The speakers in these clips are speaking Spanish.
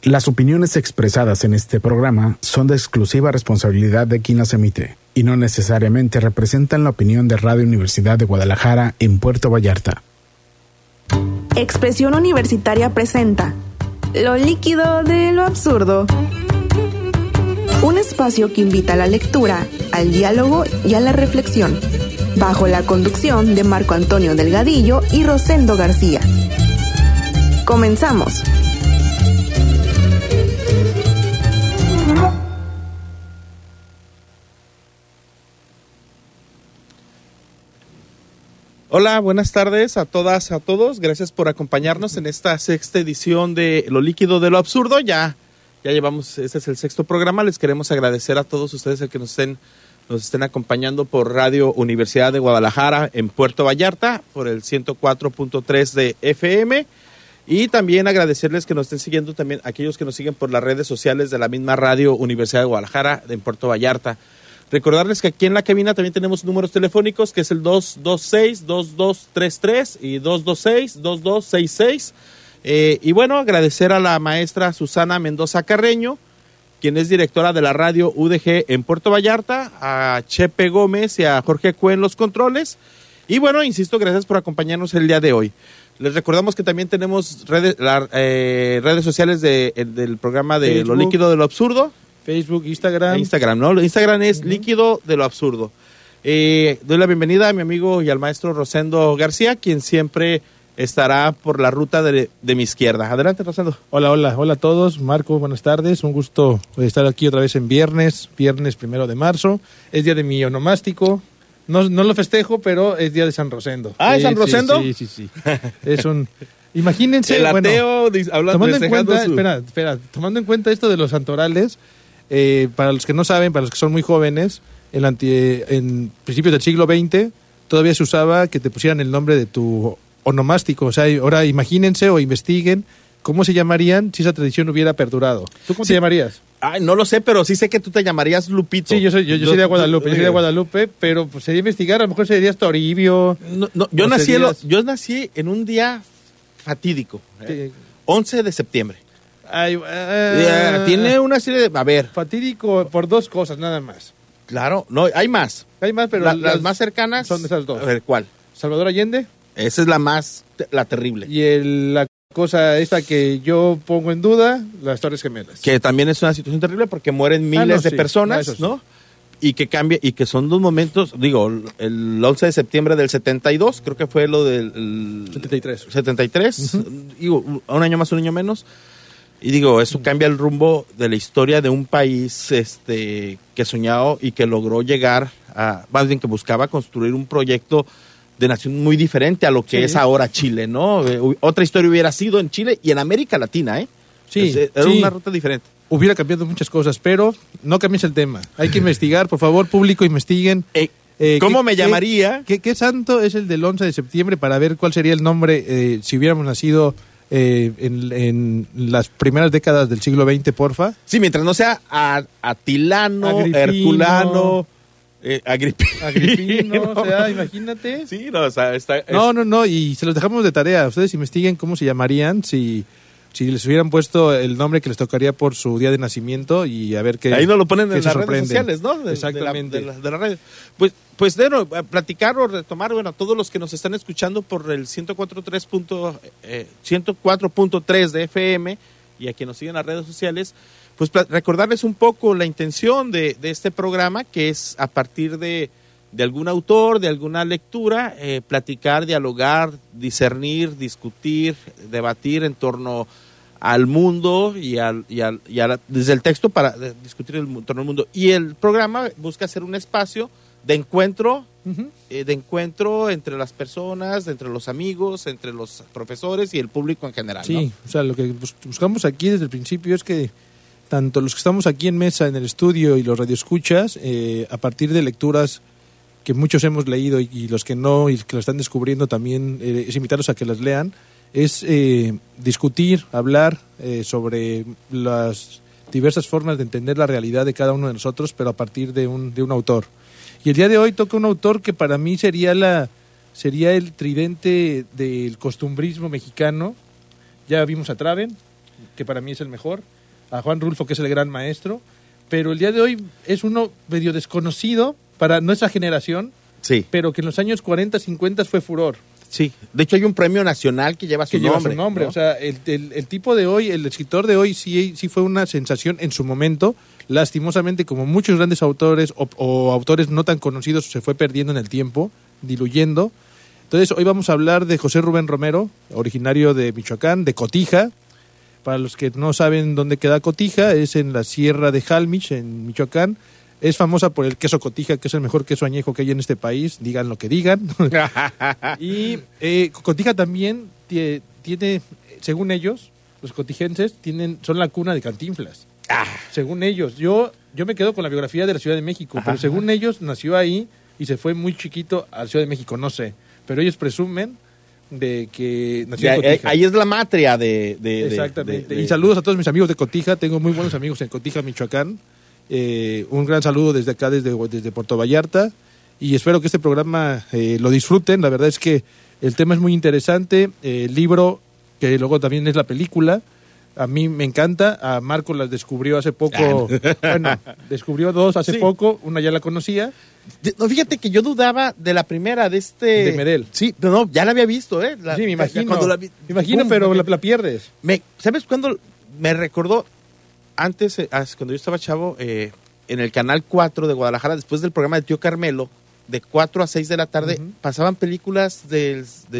Las opiniones expresadas en este programa son de exclusiva responsabilidad de quien las emite y no necesariamente representan la opinión de Radio Universidad de Guadalajara en Puerto Vallarta. Expresión Universitaria presenta Lo líquido de lo absurdo. Un espacio que invita a la lectura, al diálogo y a la reflexión, bajo la conducción de Marco Antonio Delgadillo y Rosendo García. Comenzamos. Hola, buenas tardes a todas, a todos. Gracias por acompañarnos en esta sexta edición de Lo líquido de lo absurdo. Ya llevamos, este es el sexto programa. Les queremos agradecer a todos ustedes el que nos estén acompañando por Radio Universidad de Guadalajara en Puerto Vallarta, por el 104.3 de FM. Y también agradecerles que nos estén siguiendo también aquellos que nos siguen por las redes sociales de la misma Radio Universidad de Guadalajara en Puerto Vallarta. Recordarles que aquí en la cabina también tenemos números telefónicos, que es el 226-2233 y 226-2266. Y bueno, agradecer a la maestra Susana Mendoza Carreño, quien es directora de la radio UDG en Puerto Vallarta, a Chepe Gómez y a Jorge Cue en los controles. Y bueno, insisto, gracias por acompañarnos el día de hoy. Les recordamos que también tenemos redes sociales del programa de Facebook, Lo líquido de lo absurdo. Facebook, Instagram. Instagram, ¿no? Instagram es líquido de lo absurdo. Doy la bienvenida a mi amigo y al maestro Rosendo García, quien siempre estará por la ruta de mi izquierda. Adelante, Rosendo. Hola a todos. Marco, buenas tardes. Un gusto estar aquí otra vez en viernes 1 de marzo. Es día de mi onomástico. No lo festejo, pero es día de San Rosendo. ¿Ah, es San Rosendo? Sí. Es un... Imagínense, el ateo, hablando, tomando en cuenta, tomando en cuenta esto de los santorales, para los que no saben, para los que son muy jóvenes, en principios del siglo XX todavía se usaba que te pusieran el nombre de tu onomástico. O sea, ahora imagínense o investiguen cómo se llamarían si esa tradición hubiera perdurado. ¿Tú cómo te llamarías? Ay, no lo sé, pero sí sé que tú te llamarías Lupito. Sí, yo sería Guadalupe. Yo sería Guadalupe, pero pues, sería investigar, a lo mejor serías Toribio. No, yo nací en un día fatídico, 11 de septiembre. Tiene una serie de... A ver. Fatídico por dos cosas, nada más. Claro, no, hay más. Hay más, pero las más cercanas son esas dos. A ver, ¿cuál? Salvador Allende. Esa es la terrible. Y la cosa esta que yo pongo en duda, las Torres Gemelas. Que también es una situación terrible porque mueren miles de personas, ¿no? Y que cambia, y que son dos momentos, digo, el 11 de septiembre del 72, creo que fue lo del... 73, digo, un año más, un año menos. Y digo, eso cambia el rumbo de la historia de un país que soñaba y que logró llegar a, más bien que buscaba construir un proyecto de nación muy diferente a lo que es ahora Chile, ¿no? Otra historia hubiera sido en Chile y en América Latina, ¿eh? Sí. Era una ruta diferente. Hubiera cambiado muchas cosas, pero no cambies el tema. Hay que investigar, por favor, público, investiguen. ¿Cómo me llamaría? ¿Qué santo es el del 11 de septiembre para ver cuál sería el nombre si hubiéramos nacido en las primeras décadas del siglo XX, porfa? Sí, mientras no sea Atilano, Herculano, Agripino, o sea, imagínate. Sí, no, o sea, No, y se los dejamos de tarea. Ustedes investiguen cómo se llamarían si les hubieran puesto el nombre que les tocaría por su día de nacimiento y a ver qué. Ahí nos lo ponen en las redes sociales, ¿no? Exactamente. De la red. Pues bueno, platicar o retomar, bueno, a todos los que nos están escuchando por el 104.3 de FM y a quienes nos siguen en las redes sociales, pues recordarles un poco la intención de este programa, que es a partir de algún autor, de alguna lectura, platicar, dialogar, discernir, discutir, debatir en torno al mundo desde el texto para discutir en torno al mundo. Y el programa busca ser un espacio de encuentro, entre las personas, entre los amigos, entre los profesores y el público en general, ¿no? Sí, o sea, lo que buscamos aquí desde el principio es que tanto los que estamos aquí en mesa, en el estudio, y los radioescuchas, a partir de lecturas que muchos hemos leído y los que no y que lo están descubriendo también, es invitarlos a que las lean, es discutir, hablar sobre las diversas formas de entender la realidad de cada uno de nosotros, pero a partir de un autor. Y el día de hoy toca un autor que para mí sería el tridente del costumbrismo mexicano. Ya vimos a Traven, que para mí es el mejor, a Juan Rulfo, que es el gran maestro, pero el día de hoy es uno medio desconocido para nuestra generación, Sí, pero que en los años 40, 50 fue furor. sí. De hecho, hay un premio nacional que lleva su nombre. ¿no? O sea, el tipo de hoy, el escritor de hoy sí fue una sensación en su momento. Lastimosamente, como muchos grandes autores o autores no tan conocidos, se fue perdiendo en el tiempo, diluyendo. Entonces, hoy vamos a hablar de José Rubén Romero, originario de Michoacán, de Cotija. Para los que no saben dónde queda Cotija, es en la Sierra de Jalmich, en Michoacán. Es famosa por el queso Cotija, que es el mejor queso añejo que hay en este país, digan lo que digan. Y Cotija también tiene, según ellos, los cotijenses son la cuna de Cantinflas. Según ellos. Yo me quedo con la biografía de la Ciudad de México, pero según ellos nació ahí y se fue muy chiquito a la Ciudad de México, no sé. Pero ellos presumen de que nació en Cotija. Ahí es la matria de Exactamente. Y saludos a todos mis amigos de Cotija. Tengo muy buenos amigos en Cotija, Michoacán. Un gran saludo desde acá, desde Puerto Vallarta. Y espero que este programa lo disfruten. La verdad es que el tema es muy interesante. El libro, que luego también es la película, a mí me encanta. A Marco las descubrió hace poco. Bueno, descubrió dos hace poco. Una ya la conocía. No, fíjate que yo dudaba de la primera, de Medel. Sí, pero no, ya la había visto, ¿eh? Sí, me imagino. Cuando Me imagino, pero la pierdes. ¿Sabes cuándo me recordó? Antes, cuando yo estaba chavo, en el Canal 4 de Guadalajara, después del programa de Tío Carmelo, de 4 a 6 de la tarde, pasaban películas del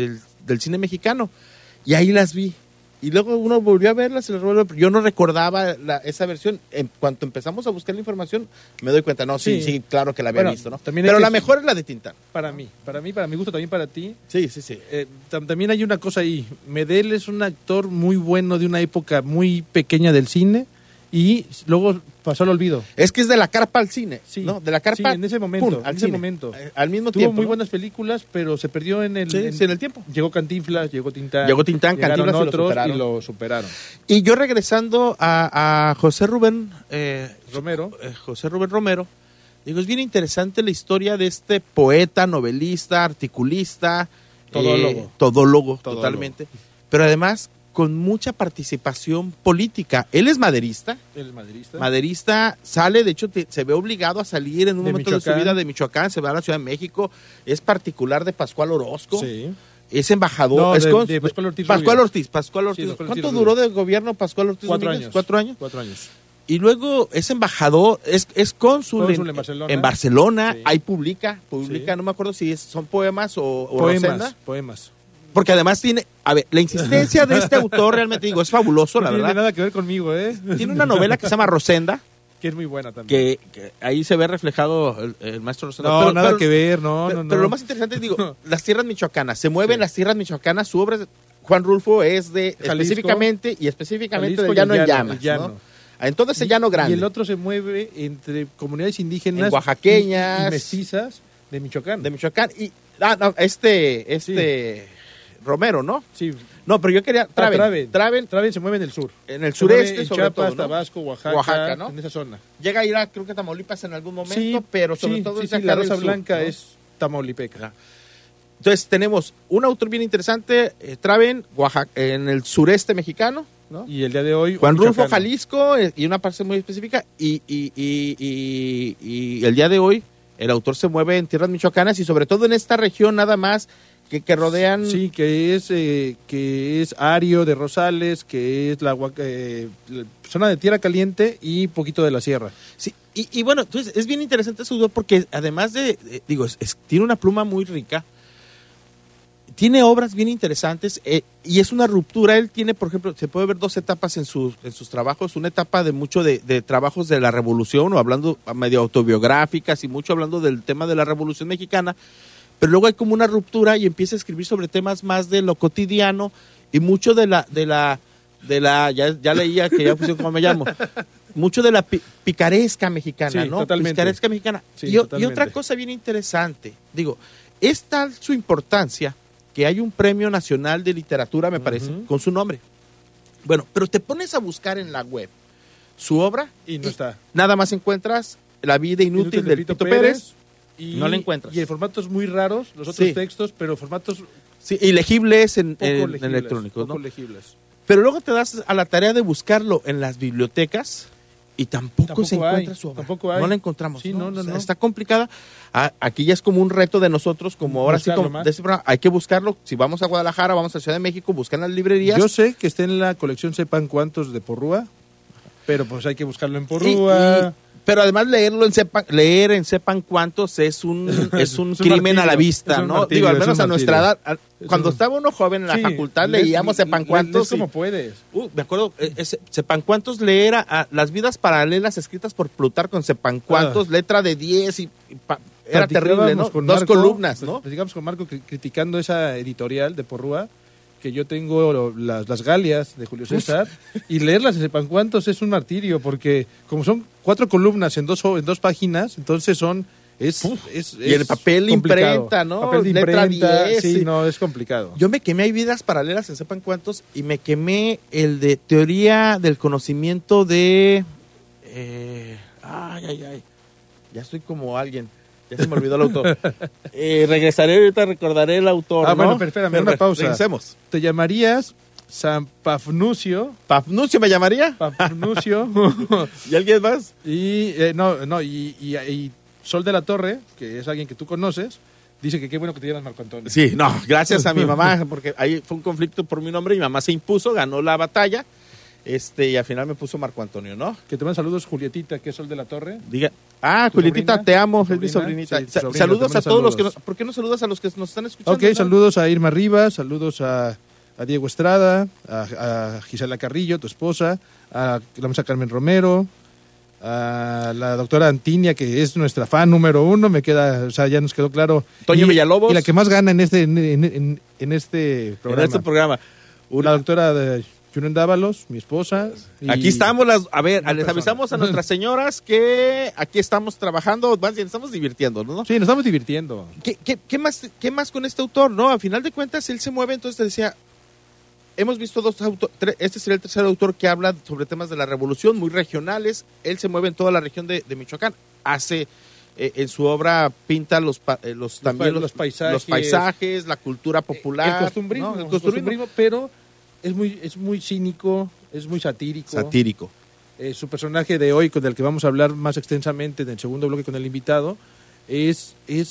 cine mexicano. Y ahí las vi. Y luego uno volvió a verlas. Yo no recordaba esa versión. En cuanto empezamos a buscar la información, me doy cuenta. No, sí, claro que la había visto, ¿no? Pero la mejor es la de Tintán. Para mí, para mi gusto, también para ti. Sí. También hay una cosa ahí. Medel es un actor muy bueno de una época muy pequeña del cine. Y luego pasó al olvido. Es que es de la carpa al cine, ¿no? De la carpa en ese momento. al mismo Tuvo tiempo. Muy buenas películas, pero se perdió en el tiempo. Llegó Cantinflas, llegó Tintán, Cantinflas otros y lo superaron. Y yo regresando a José Rubén Romero. José Rubén Romero, digo, es bien interesante la historia de este poeta, novelista, articulista, todólogo, totalmente. Pero además con mucha participación política. Él es maderista. Maderista, sale, de hecho, se ve obligado a salir en un momento de su vida de Michoacán, se va a la Ciudad de México, es particular de Pascual Orozco. Sí. Es embajador. De Pascual Ortiz. ¿Cuánto duró de gobierno Pascual Ortiz? 4 años. 4 años. 4 años. Y luego es embajador, es cónsul en Barcelona. Sí. Ahí publica, no me acuerdo si son poemas o poemas. Porque además tiene, la insistencia de este autor realmente, digo, es fabuloso, la verdad. No tiene nada que ver conmigo, Tiene una novela que se llama Rosenda. Que es muy buena también. Que ahí se ve reflejado el maestro Rosenda. No, nada que ver, no. Pero lo más interesante, digo, las tierras michoacanas, se mueven las tierras michoacanas, su obra, Juan Rulfo, es de Jalisco, específicamente de Llano en Llamas, ¿no? Entonces el Llano Grande. Y el otro se mueve entre comunidades indígenas oaxaqueñas y mestizas de Michoacán. Y Romero, ¿no? Sí. No, pero yo quería... Traven se mueve en el sur. En el sureste, en sobre Chiapas, todo, ¿no? Tabasco, Oaxaca, ¿no? En esa zona. Llega a ir creo que a Tamaulipas en algún momento, pero sobre todo... la Rosa Blanca, ¿no? Es tamaulipeca. Entonces tenemos un autor bien interesante, Traven, Oaxaca, en el sureste mexicano, ¿no? Y el día de hoy... Juan Rulfo, Jalisco, y una parte muy específica, y el día de hoy el autor se mueve en tierras michoacanas y sobre todo en esta región nada más que rodean... Sí, que es Ario de Rosales, que es la zona de Tierra Caliente y poquito de la sierra. Sí, y bueno, entonces es bien interesante su autor porque además tiene una pluma muy rica, tiene obras bien interesantes y es una ruptura. Él tiene, por ejemplo, se puede ver 2 etapas en sus trabajos, una etapa de trabajos de la Revolución, o hablando medio autobiográficas y mucho hablando del tema de la Revolución Mexicana, pero luego hay como una ruptura y empieza a escribir sobre temas más de lo cotidiano y mucho de la ya leía que ya pusieron cómo me llamo, mucho de la picaresca mexicana, sí, ¿no? Totalmente. Picaresca mexicana. Sí, y otra cosa bien interesante, digo, es tal su importancia que hay un premio nacional de literatura, me parece, con su nombre. Bueno, pero te pones a buscar en la web su obra y no está. Nada más encuentras La vida inútil de Pito Pérez. Y no la encuentras. Y en formatos muy raros, los otros textos, pero formatos... Sí, ilegibles en electrónicos, poco ¿no? legibles. Pero luego te das a la tarea de buscarlo en las bibliotecas y tampoco se encuentra su obra. Tampoco hay. No la encontramos. Sí, ¿no? no. O sea, está complicada. Aquí ya es como un reto de nosotros, como ahora sí, como de este programa, hay que buscarlo. Si vamos a Guadalajara, vamos a Ciudad de México, buscan las librerías. Yo sé que está en la colección Sepan Cuántos de Porrúa, pero pues hay que buscarlo en Porrúa. Pero además leer en Sepan Cuántos es un crimen martirio, a la vista, ¿no? Martirio, Digo, al menos a nuestra edad. Cuando un... estaba uno joven en la facultad leíamos Sepan Cuántos. ¿Cómo puedes? Me acuerdo, Sepan Cuántos leer a las vidas paralelas escritas por Plutarco en Sepan Cuántos, letra de 10 era terrible, ¿no? Dos columnas, ¿no? Platicamos con Marco criticando esa editorial de Porrúa, que yo tengo las Galias de Julio César, y leerlas en Sepan Cuántos es un martirio, porque como son 4 columnas en dos páginas, entonces y el papel imprenta, ¿no? Papel de letra imprenta, 10. sí, no, es complicado. Yo me quemé, hay vidas paralelas en Sepan Cuántos, y me quemé el de teoría del conocimiento de... ya estoy como alguien. Ya se me olvidó el autor. Regresaré ahorita, recordaré el autor. Bueno, pero espérame, una pausa. Regresemos. ¿Te llamarías San Pafnucio? ¿Pafnucio me llamaría? Pafnucio. ¿Y alguien más? Y Sol de la Torre, que es alguien que tú conoces, dice que qué bueno que te llamas Marco Antonio. Sí, no, gracias a mi mamá, porque ahí fue un conflicto por mi nombre, y mi mamá se impuso, ganó la batalla. Y al final me puso Marco Antonio, ¿no? Que te manda saludos, Julietita, que es Sol de la Torre. Diga, Julietita, sobrina? te amo, es mi sobrinita. Sí, sobrina, saludos a todos los que saludos. ¿por qué no saludas a los que nos están escuchando? Ok, saludos a Irma Rivas, saludos a Diego Estrada, a Gisela Carrillo, tu esposa, a la maestra Carmen Romero, a la doctora Antinia, que es nuestra fan número 1, ya nos quedó claro. Toño Villalobos. Y la que más gana en este programa. En este programa. La doctora Junen Dávalos, mi esposa. Aquí estamos, les avisamos a nuestras señoras que aquí estamos trabajando, más bien estamos divirtiendo, ¿no? Sí, nos estamos divirtiendo. ¿Qué más con este autor, no? A final de cuentas, él se mueve, entonces te decía, hemos visto este sería el tercer autor que habla sobre temas de la revolución, muy regionales. Él se mueve en toda la región de Michoacán. Hace, en su obra, pinta los paisajes, la cultura popular. El costumbrismo, ¿no? El costumbrismo, pero es muy cínico, es muy satírico. Su personaje de hoy, con el que vamos a hablar más extensamente en el segundo bloque con el invitado, es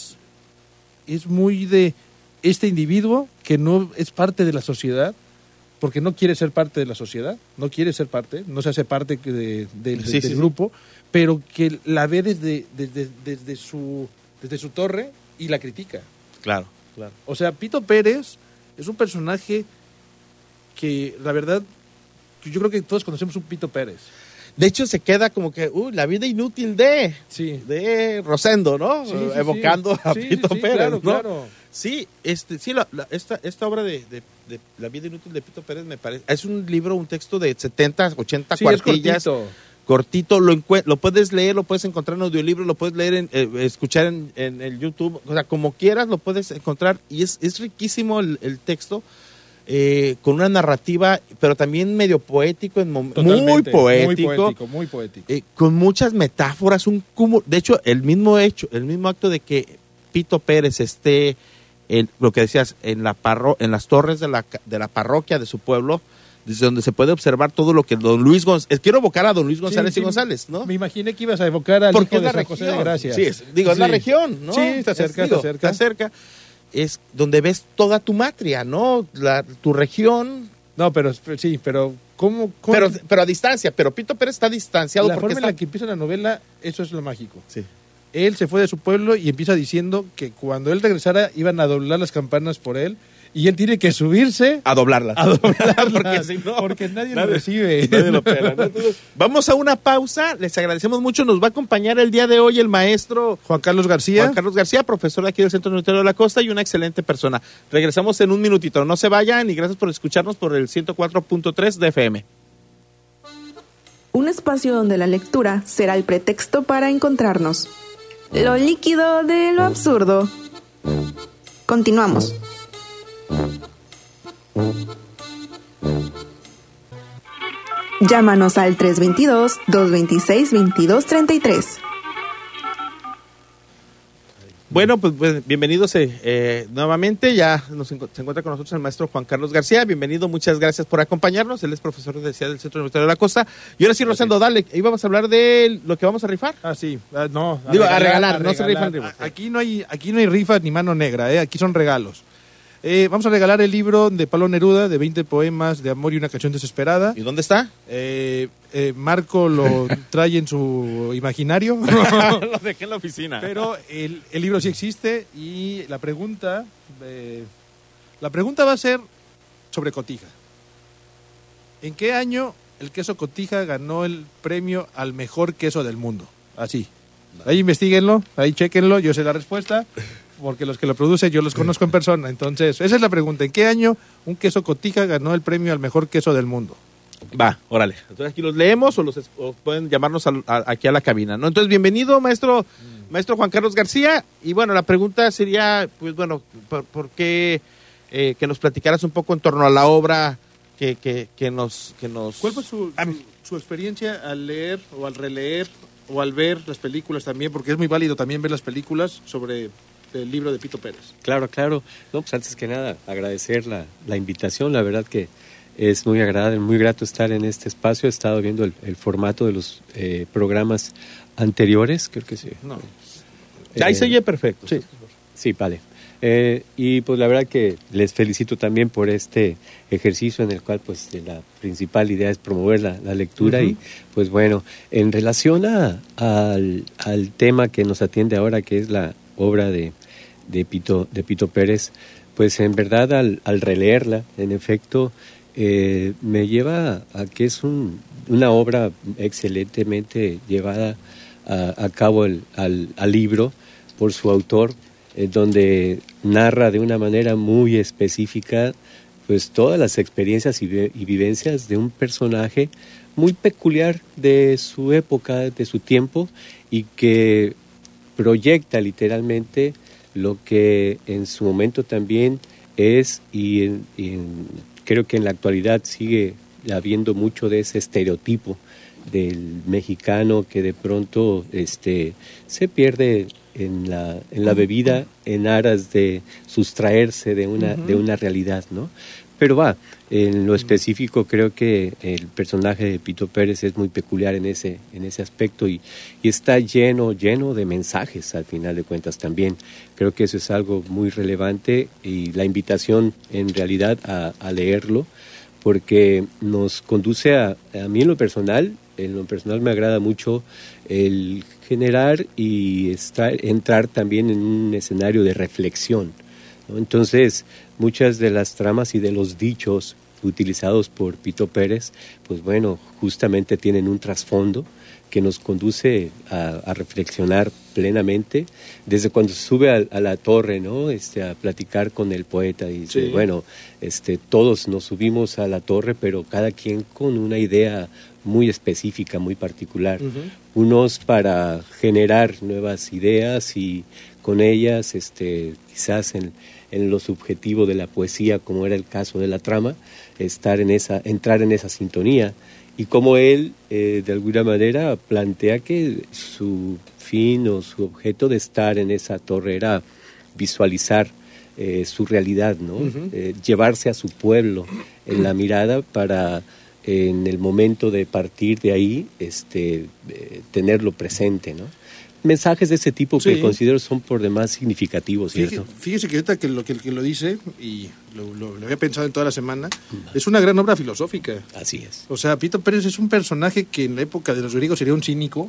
muy de este individuo que no es parte de la sociedad, porque no quiere ser parte de la sociedad, no se hace parte del grupo, pero que la ve desde su torre y la critica. Claro. O sea, Pito Pérez es un personaje que, la verdad, yo creo que todos conocemos un Pito Pérez. De hecho, se queda como que, la vida inútil de Rosendo, ¿no? Sí, evocando a Pito Pérez, claro, ¿no? Claro. Sí, esta obra de La vida inútil de Pito Pérez me parece, es un libro, un texto de 70, 80 cuartillas. Es cortito, lo puedes leer, lo puedes encontrar en audiolibro, lo puedes leer, escuchar en el YouTube, o sea, como quieras lo puedes encontrar, y es riquísimo el texto. Con una narrativa, pero también medio poético, muy poético, con muchas metáforas, de hecho, el mismo acto de que Pito Pérez esté lo que decías en las torres de la parroquia de su pueblo, desde donde se puede observar todo lo que don Luis González, quiero evocar a don Luis González y González, ¿no? Me imaginé que ibas a evocar al hijo de San José de Gracia. Sí, es la región, ¿no? Sí, está cerca. Es donde ves toda tu matria, ¿no? Tu región. No, pero ¿cómo? Pero a distancia, pero Pito Pérez está distanciado. La forma en la que empieza la novela, eso es lo mágico. Sí. Él se fue de su pueblo y empieza diciendo que cuando él regresara iban a doblar las campanas por él, y él tiene que subirse a doblarlas. Porque si no, porque nadie lo recibe. Nadie lo pela, ¿no? Entonces, vamos a una pausa. Les agradecemos mucho. Nos va a acompañar el día de hoy el maestro Juan Carlos García, profesor de aquí del Centro Universitario de la Costa y una excelente persona. Regresamos en un minutito. No se vayan y gracias por escucharnos por el 104.3 de FM. Un espacio donde la lectura será el pretexto para encontrarnos. Lo líquido de lo absurdo. Continuamos. Llámanos al 322-226-2233. Bueno, pues bienvenidos nuevamente. Ya se encuentra con nosotros el maestro Juan Carlos García. Bienvenido, muchas gracias por acompañarnos. Él es profesor del Centro Universitario de la Costa. Y ahora sí, Rosendo, dale. Ahí vamos a hablar de lo que vamos a rifar. Sí. No. A regalar. No se rifan rifas. Aquí no hay rifas ni mano negra, Aquí son regalos. Vamos a regalar el libro de Pablo Neruda, de 20 poemas de amor y una canción desesperada. ¿Y dónde está? Marco lo trae en su imaginario. Lo dejé en la oficina. Pero el libro sí existe y la pregunta va a ser sobre Cotija. ¿En qué año el queso Cotija ganó el premio al mejor queso del mundo? Así. Ahí investiguenlo, ahí chequenlo, yo sé la respuesta. Porque los que lo producen yo los conozco en persona. Entonces, esa es la pregunta. ¿En qué año un queso Cotija ganó el premio al mejor queso del mundo? Va, órale. Entonces aquí los leemos o pueden llamarnos aquí a la cabina, ¿no? Entonces, bienvenido, maestro Juan Carlos García. Y bueno, la pregunta sería, pues bueno, ¿por qué que nos platicaras un poco en torno a la obra que nos... ¿Cuál fue su experiencia al leer o al releer o al ver las películas también? Porque es muy válido también ver las películas sobre... el libro de Pito Pérez. Claro. No, pues antes que nada, agradecer la invitación. La verdad que es muy agradable, muy grato estar en este espacio. He estado viendo el formato de los programas anteriores, creo que sí. No. Ahí se oye perfecto. Sí, vale. Y pues la verdad que les felicito también por este ejercicio en el cual pues la principal idea es promover la lectura. Uh-huh. Y pues bueno, en relación al tema que nos atiende ahora, que es la obra de Pito Pérez, pues en verdad al releerla, en efecto, me lleva a que es una obra excelentemente llevada a cabo al libro por su autor, donde narra de una manera muy específica pues todas las experiencias y vivencias de un personaje muy peculiar de su época, de su tiempo, y que proyecta literalmente lo que en su momento también es, y creo que en la actualidad sigue habiendo mucho de ese estereotipo del mexicano que de pronto se pierde en la bebida en aras de sustraerse de una realidad, ¿no? Pero en lo específico creo que el personaje de Pito Pérez es muy peculiar en ese aspecto y está lleno de mensajes al final de cuentas también. Creo que eso es algo muy relevante y la invitación en realidad a leerlo, porque nos conduce a mí en lo personal me agrada mucho el generar y entrar también en un escenario de reflexión, ¿no? Entonces, muchas de las tramas y de los dichos utilizados por Pito Pérez, pues bueno, justamente tienen un trasfondo que nos conduce a reflexionar plenamente, desde cuando sube a la torre, ¿no? A platicar con el poeta y dice, sí, bueno, todos nos subimos a la torre, pero cada quien con una idea muy específica, muy particular. Uh-huh. Unos para generar nuevas ideas y con ellas, quizás en lo subjetivo de la poesía, como era el caso de la trama, entrar en esa sintonía. Y como él, de alguna manera, plantea que su fin o su objeto de estar en esa torre era visualizar su realidad, ¿no? Uh-huh. Llevarse a su pueblo en la mirada para, en el momento de partir de ahí, tenerlo presente, ¿no? Mensajes de ese tipo que considero son por demás significativos, ¿cierto? Fíjese que ahorita que lo dice, y lo había pensado en toda la semana, es una gran obra filosófica. Así es. O sea, Pito Pérez es un personaje que en la época de los griegos sería un cínico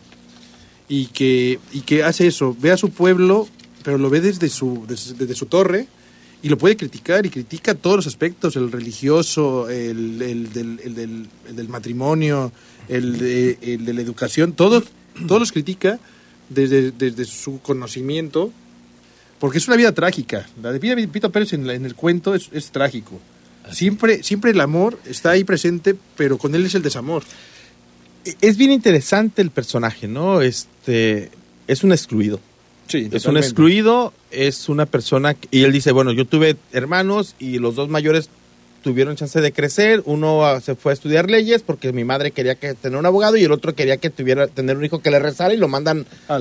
y que hace eso, ve a su pueblo, pero lo ve desde su torre y lo puede criticar y critica todos los aspectos, el religioso, el del matrimonio, el de la educación, todos los critica desde su conocimiento, porque es una vida trágica. La de vida de Pito Pérez en el cuento es trágico. Siempre el amor está ahí presente, pero con él es el desamor. Es bien interesante el personaje, ¿no? Es un excluido. Sí, es un excluido, es una persona y él dice, bueno, yo tuve hermanos y los dos mayores tuvieron chance de crecer, uno se fue a estudiar leyes porque mi madre quería tener un abogado y el otro quería tener un hijo que le rezara y lo mandan a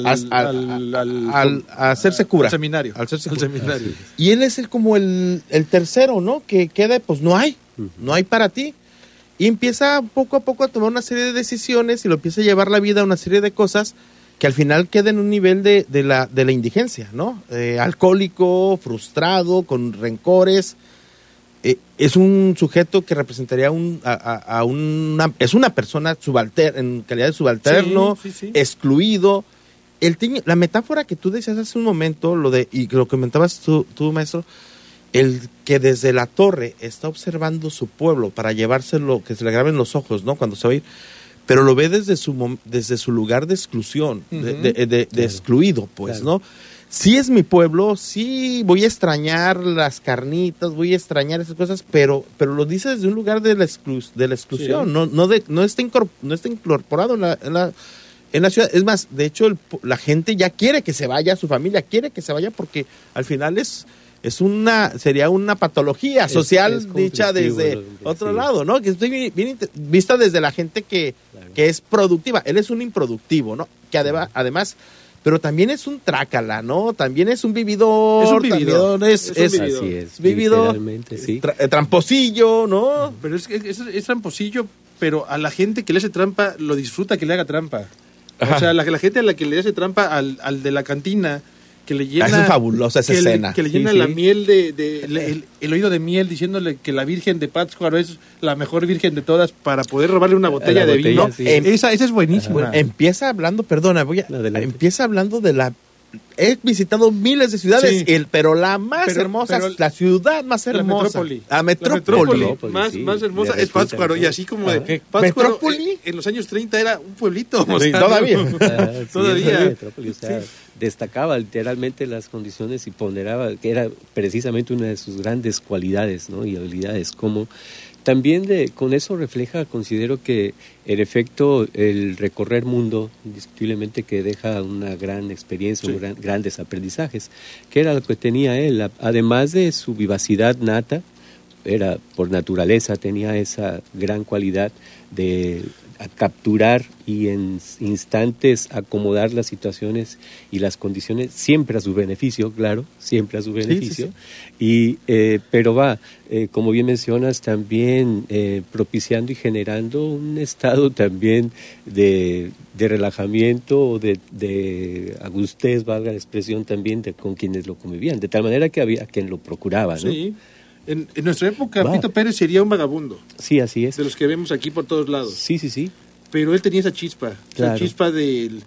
hacerse cura. Al seminario. Y él es como el tercero, ¿no? Que queda, pues no hay para ti. Y empieza poco a poco a tomar una serie de decisiones y lo empieza a llevar la vida a una serie de cosas que al final queda en un nivel de la indigencia, ¿no? Alcohólico, frustrado, con rencores. Es un sujeto que representaría es una persona en calidad de subalterno, sí. excluido. La metáfora que tú decías hace un momento, y lo comentabas tú, maestro, el que desde la torre está observando su pueblo para llevárselo, que se le graben los ojos, ¿no? Cuando se va a ir, pero lo ve desde su lugar de exclusión, de excluido, pues, claro. ¿No? Sí es mi pueblo, sí voy a extrañar las carnitas, voy a extrañar esas cosas, pero lo dice desde un lugar de la exclusión, sí. No está incorporado en la ciudad. Es más, de hecho, la gente ya quiere que se vaya, su familia quiere que se vaya porque al final sería una patología social dicha desde otro lado, ¿no? Que estoy bien vista desde la gente que es productiva. Él es un improductivo, ¿no? Que además, pero también es un trácala, ¿no? También es un vividor. Es un vividor. Así es, vividor. Sí. Tramposillo, ¿no? Pero es tramposillo, pero a la gente que le hace trampa lo disfruta que le haga trampa. Ajá. O sea, la gente a la que le hace trampa al de la cantina, que le llena... Es fabulosa esa escena. Que le llena la miel el oído de miel diciéndole que la Virgen de Pátzcuaro es la mejor virgen de todas para poder robarle una botella de vino. Sí. Esa es buenísima. Bueno, empieza hablando, empieza hablando de la... He visitado miles de ciudades, sí. Pero la más hermosa, la ciudad más hermosa. La metrópoli. Más hermosa es Pátzcuaro. Y así como de Pátzcuaro, en los años 30 era un pueblito. Sí, todavía. Todavía. O sea, destacaba literalmente las condiciones y ponderaba que era precisamente una de sus grandes cualidades, ¿no? Y habilidades, como también con eso refleja, considero que en efecto el recorrer mundo indiscutiblemente que deja una gran experiencia, sí. Grandes aprendizajes, que era lo que tenía él, además de su vivacidad nata, era por naturaleza, tenía esa gran cualidad de capturar y en instantes acomodar las situaciones y las condiciones, siempre a su beneficio, claro, siempre a su beneficio, sí. Pero como bien mencionas, también propiciando y generando un estado también de relajamiento o de agustez, valga la expresión, también con quienes lo convivían, de tal manera que había quien lo procuraba, ¿no? Sí. En nuestra época, Pito Pérez sería un vagabundo. Sí, así es. De los que vemos aquí por todos lados. Sí. Pero él tenía esa chispa. Claro. Esa chispa del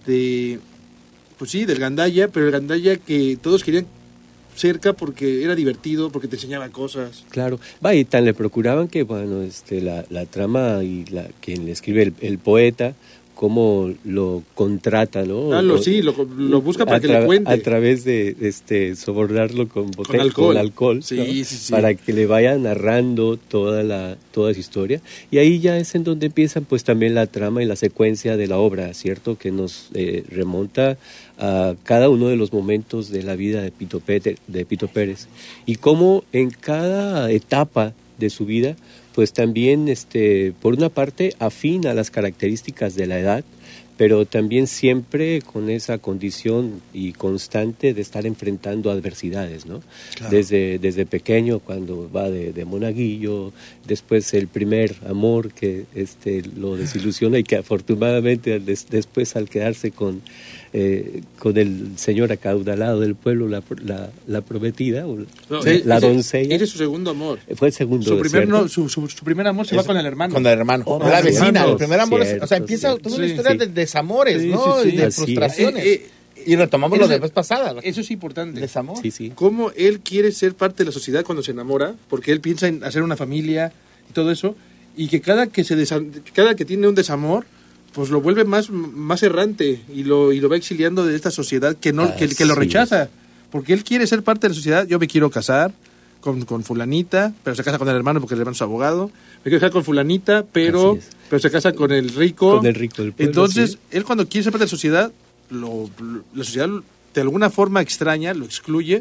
gandalla, pero el gandalla que todos querían cerca porque era divertido, porque te enseñaba cosas. Claro. Y tan le procuraban que, bueno, la trama y quien le escribe el poeta, cómo lo contrata, ¿no? Lo busca para que le cuente. A través de sobornarlo con alcohol, sí, ¿no? Sí. Para que le vaya narrando toda esa historia. Y ahí ya es en donde empiezan pues también la trama y la secuencia de la obra, ¿cierto? Que nos remonta a cada uno de los momentos de la vida de Pito Pérez. Y cómo en cada etapa de su vida pues también, por una parte, afina las características de la edad, pero también siempre con esa condición y constante de estar enfrentando adversidades, ¿no? Claro. Desde pequeño, cuando va de monaguillo, después el primer amor que lo desilusiona y que afortunadamente después al quedarse con el señor acaudalado del pueblo, la prometida, la doncella. Ese es su segundo amor. Fue el segundo. Su primer amor se va con el hermano. Con el hermano. La vecina, el primer amor. Empieza toda una historia de desamores, ¿no? Y de frustraciones. Y retomamos lo de la vez pasada. Eso es importante. Desamor. Sí. Cómo él quiere ser parte de la sociedad cuando se enamora, porque él piensa en hacer una familia y todo eso, y que cada que tiene un desamor, pues lo vuelve más errante y lo va exiliando de esta sociedad que lo rechaza, porque él quiere ser parte de la sociedad. Yo me quiero casar con fulanita, pero se casa con el hermano porque el hermano es abogado. Me quiero casar con fulanita, pero se casa con el rico. Con el rico del pueblo. Entonces, él cuando quiere ser parte de la sociedad, la sociedad de alguna forma extraña lo excluye,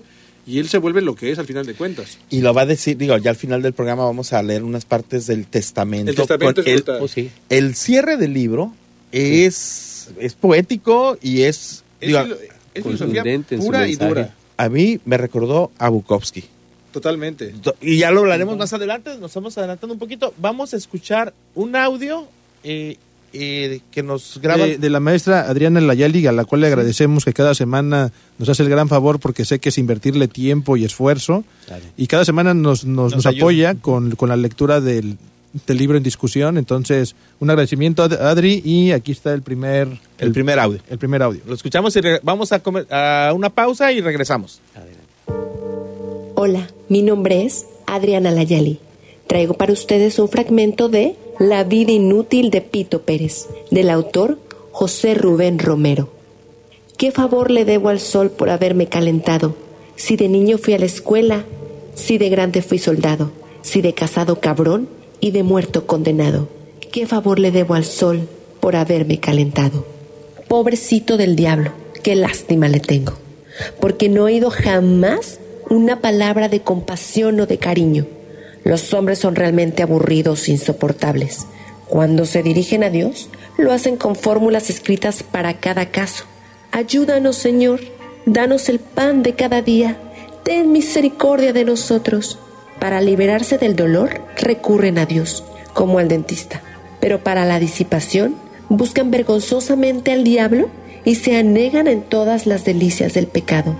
Y él se vuelve lo que es al final de cuentas. Y lo va a decir, ya al final del programa vamos a leer unas partes del testamento. El testamento es brutal. Sí. El cierre del libro es poético y es filosofía contundente en su pura y mensaje. dura. a mí me recordó a Bukowski. Totalmente. Y ya lo hablaremos más adelante, nos estamos adelantando un poquito. Vamos a escuchar un audio que nos graba. De la maestra Adriana Layali, a la cual le agradecemos que cada semana nos hace el gran favor, porque sé que es invertirle tiempo y esfuerzo. Claro. Y cada semana nos apoya con la lectura del libro en discusión. Entonces, un agradecimiento a Adri, y aquí está el primer audio. El primer audio. Lo escuchamos y vamos a una pausa y regresamos. Adelante. Hola, mi nombre es Adriana Layali. Traigo para ustedes un fragmento de La vida inútil de Pito Pérez, del autor José Rubén Romero. ¿Qué favor le debo al sol por haberme calentado? Si de niño fui a la escuela, si de grande fui soldado, si de casado cabrón y de muerto condenado. ¿Qué favor le debo al sol por haberme calentado? Pobrecito del diablo, qué lástima le tengo, porque no he oído jamás una palabra de compasión o de cariño. Los hombres son realmente aburridos e insoportables. Cuando se dirigen a Dios, lo hacen con fórmulas escritas para cada caso. Ayúdanos, Señor, danos el pan de cada día. Ten misericordia de nosotros. Para liberarse del dolor, recurren a Dios, como al dentista. Pero para la disipación, buscan vergonzosamente al diablo y se anegan en todas las delicias del pecado.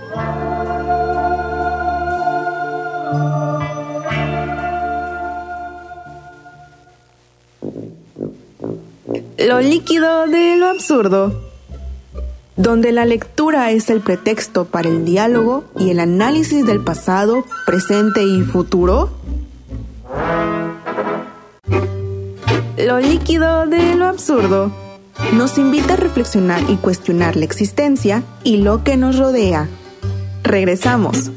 Lo líquido de lo absurdo, donde la lectura es el pretexto para el diálogo y el análisis del pasado, presente y futuro. Lo líquido de lo absurdo nos invita a reflexionar y cuestionar la existencia y lo que nos rodea. Regresamos.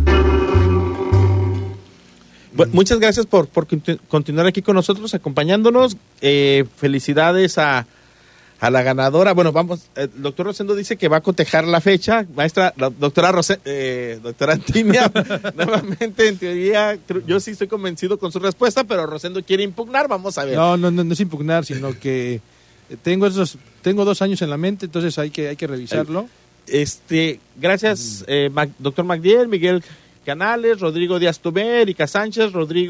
Bueno, muchas gracias por continuar aquí con nosotros, acompañándonos. Felicidades a la ganadora. Bueno, vamos, el doctor Rosendo dice que va a cotejar la fecha. Maestra, doctora Antinia, nuevamente, en teoría, yo sí estoy convencido con su respuesta, pero Rosendo quiere impugnar, vamos a ver. No es impugnar, sino que tengo 2 años en la mente, entonces hay que revisarlo. Gracias, doctor Magdiel, Miguel Canales, Rodrigo Díaz Tomé, Erika Sánchez,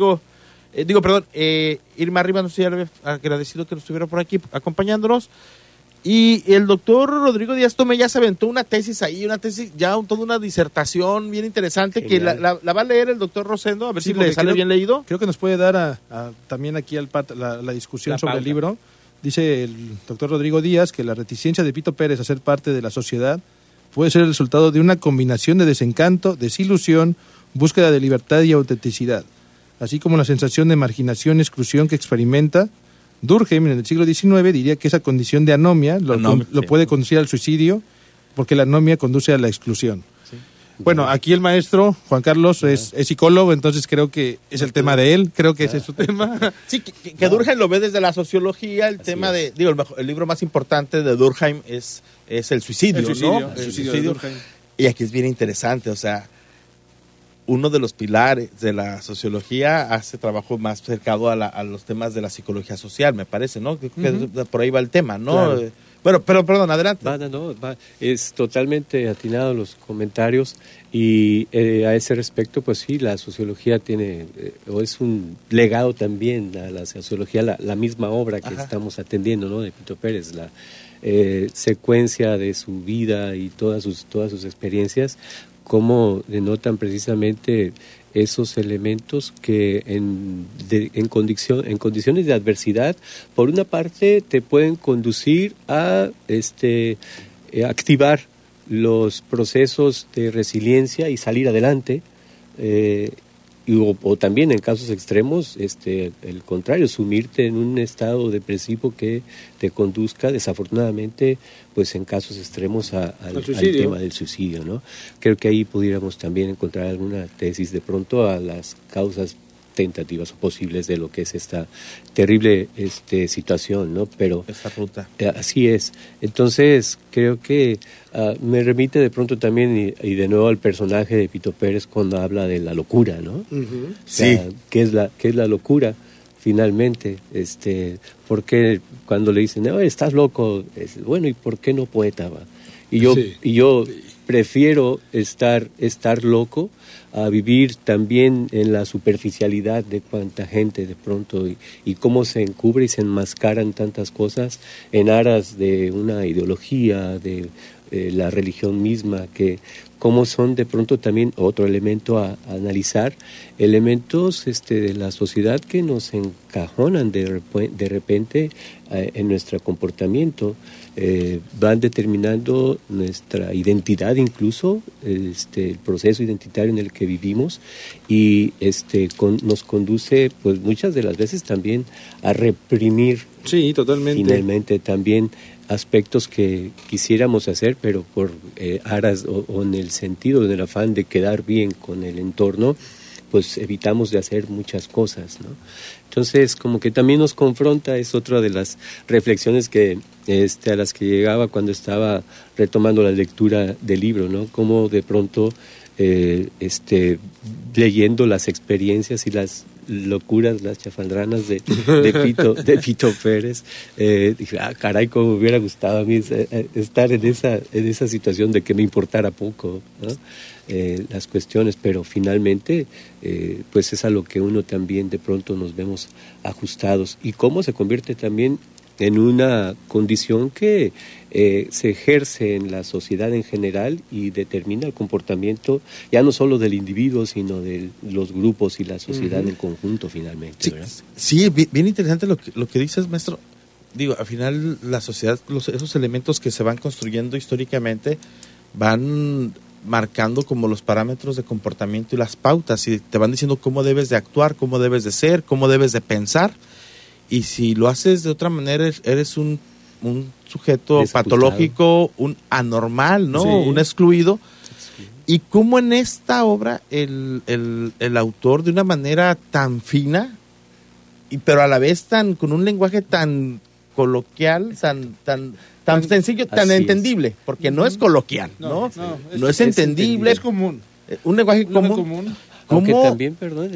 Irma Rivas, no sé, ya le había agradecido que nos estuviera por aquí acompañándonos. Y el doctor Rodrigo Díaz Tomé ya se aventó una tesis, toda una disertación bien interesante. Genial. Que la va a leer el doctor Rosendo, a ver si le sale bien leído. Creo que nos puede dar también aquí la discusión sobre el libro. Dice el doctor Rodrigo Díaz que la reticencia de Pito Pérez a ser parte de la sociedad puede ser el resultado de una combinación de desencanto, desilusión, búsqueda de libertad y autenticidad, así como la sensación de marginación y exclusión que experimenta. Durkheim, en el siglo XIX, diría que esa condición de anomia lo puede conducir al suicidio, porque la anomia conduce a la exclusión. Sí. Bueno, aquí el maestro, Juan Carlos, es psicólogo, entonces creo que es el tema de él, creo que ese es su tema. Sí, que Durkheim lo ve desde la sociología, el tema de, el libro más importante de Durkheim es el suicidio, ¿no? El suicidio de Durkheim. Y aquí es bien interesante, o sea, uno de los pilares de la sociología hace trabajo más cercano a los temas de la psicología social, me parece, ¿no? Que por ahí va el tema, ¿no? Claro. Bueno, pero perdón, adelante. Es totalmente atinado los comentarios y a ese respecto, pues sí, la sociología tiene, o es un legado también a la sociología, la misma obra que estamos atendiendo, ¿no? De Pito Pérez, la secuencia de su vida y todas sus experiencias, cómo denotan precisamente esos elementos que en condiciones de adversidad, por una parte, te pueden conducir a activar los procesos de resiliencia y salir adelante, o también en casos extremos, el contrario, sumirte en un estado depresivo que te conduzca, desafortunadamente, pues en casos extremos al tema del suicidio, ¿no? Creo que ahí pudiéramos también encontrar alguna tesis de pronto a las causas tentativas o posibles de lo que es esta terrible situación, ¿no? Pero Esa ruta. así es. Entonces, creo que me remite de pronto también y de nuevo al personaje de Pito Pérez cuando habla de la locura, ¿no? Ujú. O sea, ¿qué es la locura? Finalmente, porque cuando le dicen, no, estás loco, bueno, ¿y por qué no poeta? Va? Y yo prefiero estar loco a vivir también en la superficialidad de cuánta gente de pronto y cómo se encubre y se enmascaran tantas cosas en aras de una ideología, de la religión misma, que cómo son de pronto también otro elemento a analizar, elementos de la sociedad que nos encajonan de repente en nuestro comportamiento, van determinando nuestra identidad incluso, el proceso identitario en el que vivimos y nos conduce pues muchas de las veces también a reprimir. Sí, totalmente. Finalmente también aspectos que quisiéramos hacer, pero por aras o en el sentido, en el afán de quedar bien con el entorno, pues evitamos de hacer muchas cosas, ¿no? Entonces, como que también nos confronta, es otra de las reflexiones que a las que llegaba cuando estaba retomando la lectura del libro, ¿no? Como de pronto leyendo las experiencias y las locuras, las chafaldranas de Pito Pérez, dije, caray, cómo me hubiera gustado a mí estar en esa situación de que me importara poco, ¿no? Las cuestiones, pero finalmente pues es a lo que uno también de pronto nos vemos ajustados y cómo se convierte también en una condición que se ejerce en la sociedad en general y determina el comportamiento ya no solo del individuo, sino de los grupos y la sociedad en el conjunto finalmente. Sí, ¿verdad? sí, bien interesante lo que dices, maestro. Digo, al final la sociedad, esos elementos que se van construyendo históricamente van marcando como los parámetros de comportamiento y las pautas y te van diciendo cómo debes de actuar, cómo debes de ser, cómo debes de pensar. Y si lo haces de otra manera, eres un sujeto patológico, un anormal, ¿no? Sí. Un excluido. Y cómo en esta obra el autor, de una manera tan fina, pero a la vez con un lenguaje tan coloquial, tan sencillo, tan entendible, porque no es coloquial, ¿no? No es entendible. Es común. Un lenguaje común. Aunque también, perdón,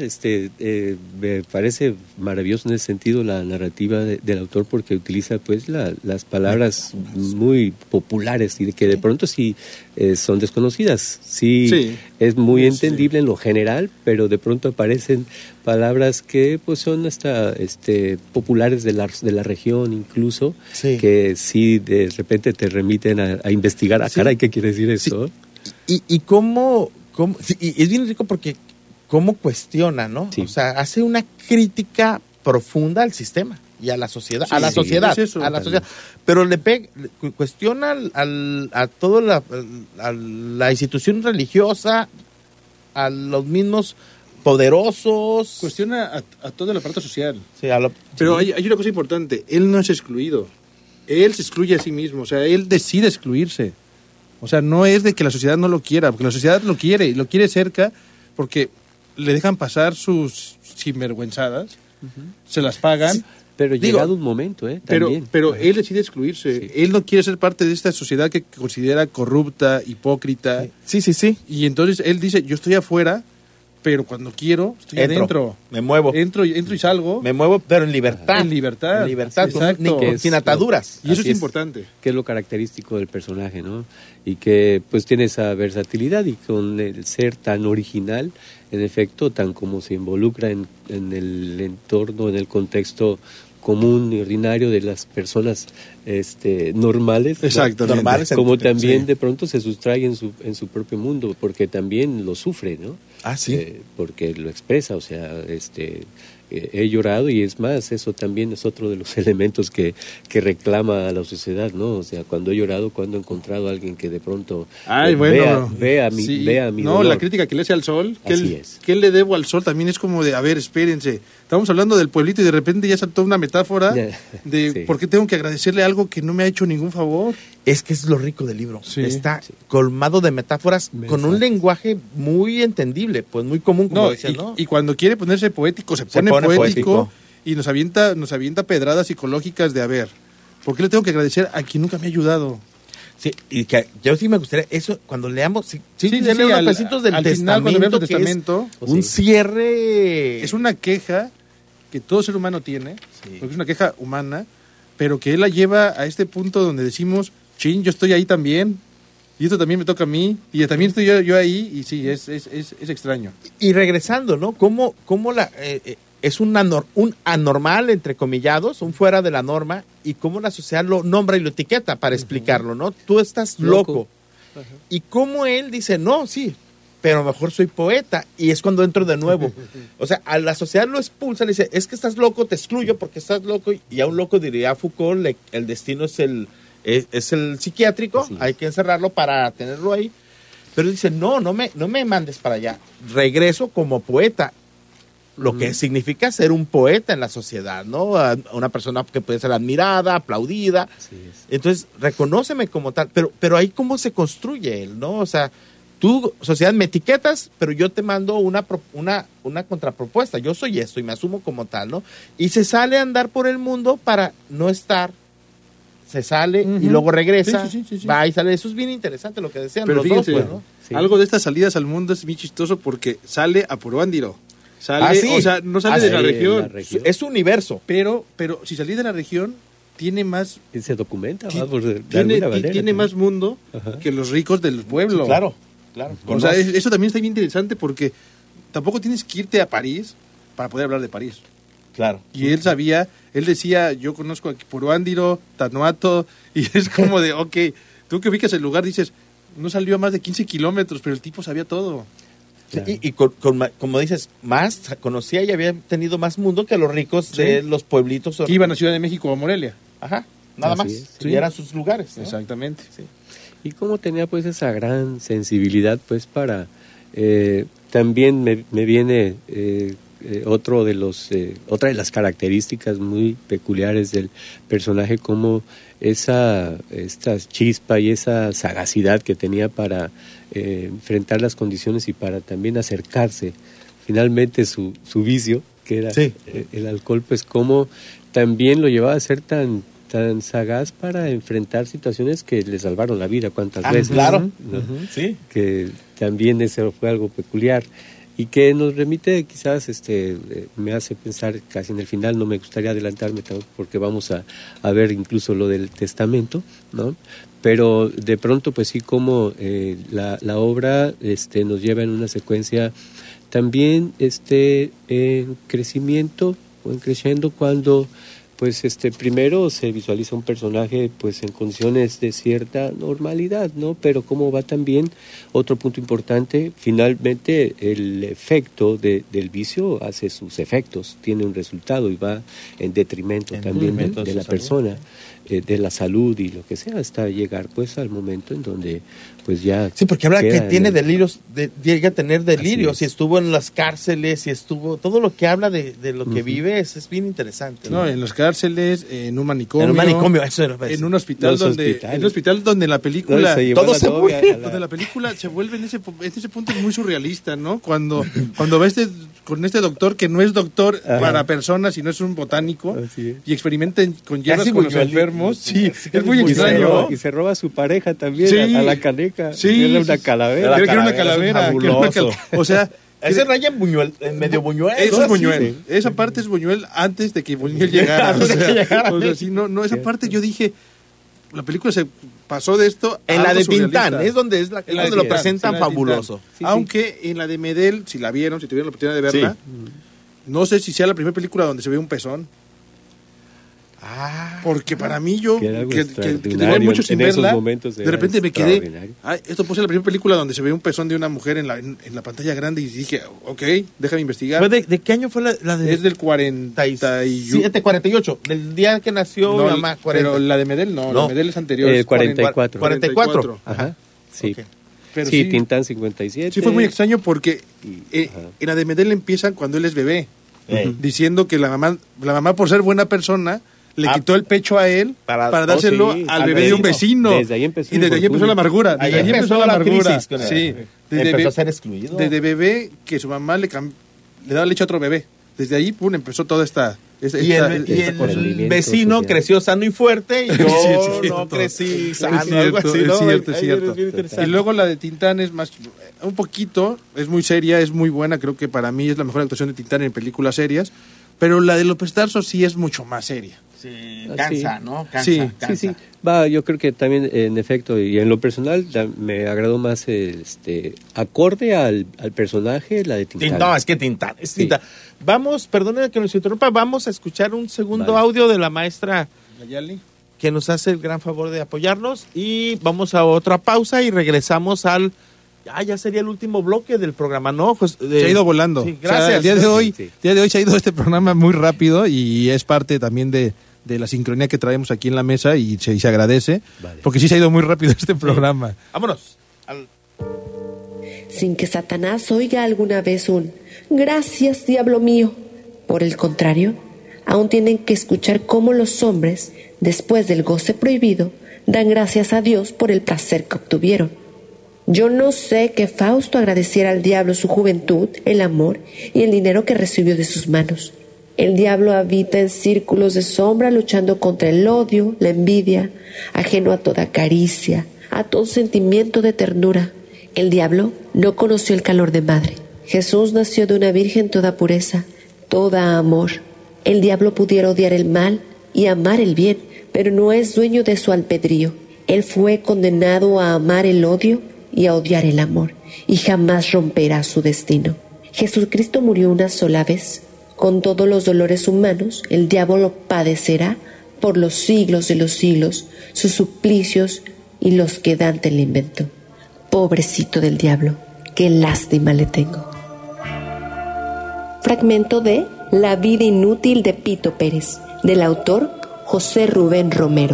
me parece maravilloso en ese sentido la narrativa del autor porque utiliza pues las palabras muy populares y que de pronto sí son desconocidas. Sí. Es muy entendible en lo general, pero de pronto aparecen palabras que pues son hasta populares de la región incluso, que sí de repente te remiten a investigar. Caray, ¿qué quiere decir eso? Y cómo y es bien rico porque cómo cuestiona, ¿no? Sí. O sea, hace una crítica profunda al sistema y a la sociedad, a la sociedad. Pero cuestiona a toda la institución religiosa, a los mismos poderosos. Cuestiona a todo el aparato social. Sí, pero hay una cosa importante, él no es excluido. Él se excluye a sí mismo, o sea, él decide excluirse. O sea, no es de que la sociedad no lo quiera, porque la sociedad lo quiere, y lo quiere cerca, porque le dejan pasar sus sinvergüenzadas, se las pagan. Sí, pero llegado un momento, también. Pero él decide excluirse. Sí. Él no quiere ser parte de esta sociedad que considera corrupta, hipócrita. Sí. Y entonces él dice, yo estoy afuera, pero cuando quiero, estoy adentro. Me muevo. Entro y salgo. Me muevo, pero en libertad. En libertad. Sin ataduras. Y eso es importante. Que es lo característico del personaje, ¿no? Y que pues tiene esa versatilidad y con el ser tan original, en efecto, tan como se involucra en el entorno, en el contexto común y ordinario de las personas normales, exacto, ¿no? Normales, como también de pronto se sustrae en su propio mundo, porque también lo sufre, ¿no? Sí. Porque lo expresa, o sea, he llorado, y es más, eso también es otro de los elementos que reclama a la sociedad, ¿no? O sea, cuando he llorado, cuando he encontrado a alguien que de pronto vea mi no, dolor. la crítica que le hace al sol, Así es. ¿qué le debo al sol? También es como de, a ver, espérense, estamos hablando del pueblito y de repente ya saltó una metáfora de Sí. por qué tengo que agradecerle algo que no me ha hecho ningún favor. Es que es lo rico del libro. Sí. Está colmado de metáforas con un lenguaje muy entendible, pues muy común, como decías, ¿no? Y cuando quiere ponerse poético, se pone poético y nos avienta pedradas psicológicas de, a ver, ¿por qué le tengo que agradecer a quien nunca me ha ayudado? Sí, y que yo sí me gustaría eso, cuando leamos, denle unos al pedacitos del final, cuando veamos el testamento, testamento, que es un cierre. es una queja que todo ser humano tiene, porque es una queja humana, pero que él la lleva a este punto donde decimos, chin, yo estoy ahí también, y esto también me toca a mí, y también estoy yo ahí, y sí, es extraño. Y regresando, ¿no? ¿Cómo es un anormal, entre comillados, un fuera de la norma, y cómo la sociedad lo nombra y lo etiqueta para explicarlo, ¿no? Tú estás loco. Y cómo él dice, no, sí, pero mejor soy poeta, y es cuando entro de nuevo. O sea, a la sociedad lo expulsa, le dice, es que estás loco, te excluyo porque estás loco, y a un loco, diría Foucault, el destino es el psiquiátrico, hay que encerrarlo para tenerlo ahí. Pero dice, no me mandes para allá, regreso como poeta. Lo que significa ser un poeta en la sociedad, ¿no? A una persona que puede ser admirada, aplaudida. Entonces, reconóceme como tal. Pero ahí cómo se construye él, ¿no? O sea, tú, sociedad, me etiquetas, pero yo te mando una contrapropuesta. Yo soy esto y me asumo como tal, ¿no? Y se sale a andar por el mundo para no estar. Se sale y luego regresa, Sí. va y sale. Eso es bien interesante lo que decían Pero los fíjense, dos, pues, ¿no? Sí. algo de estas salidas al mundo es muy chistoso porque sale a Puruándiro. Sale, sí. o sea, no sale de la región. Es su universo. Pero si salí de la región, tiene más... Se documenta, Ti- vamos, de tiene alguna manera. tiene más mundo Ajá. que los ricos del pueblo. Claro. O sea, eso también está bien interesante porque tampoco tienes que irte a París para poder hablar de París. Claro. Y él decía, yo conozco a Puruándiro, Tanuato, y es como de, ok, tú que ubicas el lugar dices, no salió a más de 15 kilómetros, pero el tipo sabía todo. Claro. Y como dices, más conocía y había tenido más mundo que los ricos de los pueblitos. Que iban a Ciudad de México o a Morelia. Ajá, nada Así más. es. Y eran sus lugares, ¿no? Exactamente. Sí. Y cómo tenía pues esa gran sensibilidad pues para también me viene otra de las características muy peculiares del personaje, como esta chispa y esa sagacidad que tenía para enfrentar las condiciones y para también acercarse. Finalmente su vicio, que era el alcohol, pues cómo también lo llevaba a ser tan sagaz para enfrentar situaciones que le salvaron la vida cuántas veces. Claro. ¿no? Sí. Que también eso fue algo peculiar y que nos remite quizás, me hace pensar casi en el final, no me gustaría adelantarme porque vamos a ver incluso lo del testamento, ¿no? Pero de pronto pues sí, como la obra nos lleva en una secuencia también en crecimiento o en creciendo, cuando pues primero se visualiza un personaje pues en condiciones de cierta normalidad, ¿no? Pero cómo va también, otro punto importante, finalmente el efecto del vicio hace sus efectos, tiene un resultado y va en detrimento también de la persona, de la salud y lo que sea, hasta llegar pues al momento en donde pues ya... Sí, porque habla que tiene delirios, llega a tener delirios, Así y es. estuvo en las cárceles, y estuvo, todo lo que habla de lo que vive es bien interesante. No, en las cárceles, en un manicomio. En un manicomio, eso era. En un hospital donde la película... todo se vuelve. Donde la película se vuelve en ese punto muy surrealista, ¿no? Cuando va con este doctor que no es doctor para personas, sino es un botánico, y experimenta con hierbas con los enfermos. Sí, es muy extraño. Y se roba a su pareja también, Sí. a la caneca. Sí, Era una calavera. Creo que era una calavera. O sea... Ese raya en Buñuel, en medio Buñuel. Eso es Buñuel. Sí. Esa parte es Buñuel antes de que Buñuel llegara. O sea, sí, no, esa parte yo dije, la película se pasó de esto a En la algo de surrealista. Tintán, es donde lo presentan en la de fabuloso. Tintán. Aunque en la de Medel, si la vieron, si tuvieron la oportunidad de verla, no sé si sea la primera película donde se ve un pezón. Porque para mí yo, Que era algo que extraordinario. tenía mucho sin En esos verla, momentos de era repente me quedé, extraordinario. esto puede ser la primera película donde se ve un pezón de una mujer en la pantalla grande y dije, ok, déjame investigar. ¿De qué año fue la de...? Es del 48, del día que nació mi mamá, 40. Pero la de Medel no, la de Medel es anterior. El es 44. 44. Ajá. Sí. Ok. Pero sí, Tintán 57. Sí, fue muy extraño porque en la de Medel empiezan cuando él es bebé, diciendo que la mamá por ser buena persona le quitó el pecho a él para dárselo al bebé de un vecino. Desde ahí empezó. Y desde ahí empezó la amargura. Ahí empezó la crisis con él. Sí. Empezó a ser excluido. Desde bebé que su mamá le daba leche a otro bebé. Desde ahí, empezó toda esta... Y el vecino social. creció sano y fuerte y yo Sí, no crecí Es sano, cierto, algo así, ¿no? es cierto. Y luego la de Tintán es más, un poquito, es muy seria, es muy buena, creo que para mí es la mejor actuación de Tintán en películas serias, pero la de López Tarso sí es mucho más seria. Sí, cansa, ¿no? Sí. Yo creo que también, en efecto, y en lo personal, me agradó más acorde al personaje, la de Tintán. No, es que Tintán, es Sí. Tintán. Vamos, perdónenme que nos interrumpa, vamos a escuchar un segundo audio de la maestra Nayeli. que nos hace el gran favor de apoyarnos y vamos a otra pausa y regresamos al... ya sería el último bloque del programa, ¿no? Se ha ido volando. Sí, gracias. O sea, el día de hoy se ha ido este programa muy rápido y es parte también de la sincronía que traemos aquí en la mesa y se agradece, porque sí se ha ido muy rápido este programa. Vámonos. Sin que Satanás oiga alguna vez un «Gracias, diablo mío». Por el contrario, aún tienen que escuchar cómo los hombres, después del goce prohibido, dan gracias a Dios por el placer que obtuvieron. Yo no sé que Fausto agradeciera al diablo su juventud, el amor y el dinero que recibió de sus manos. El diablo habita en círculos de sombra luchando contra el odio, la envidia, ajeno a toda caricia, a todo sentimiento de ternura. El diablo no conoció el calor de madre. Jesús nació de una virgen toda pureza, toda amor. El diablo pudiera odiar el mal y amar el bien, pero no es dueño de su albedrío. Él fue condenado a amar el odio y a odiar el amor, y jamás romperá su destino. Jesucristo murió una sola vez. Con todos los dolores humanos, el diablo lo padecerá por los siglos de los siglos, sus suplicios y los que Dante le inventó. Pobrecito del diablo, qué lástima le tengo. Fragmento de La vida inútil de Pito Pérez, del autor José Rubén Romero.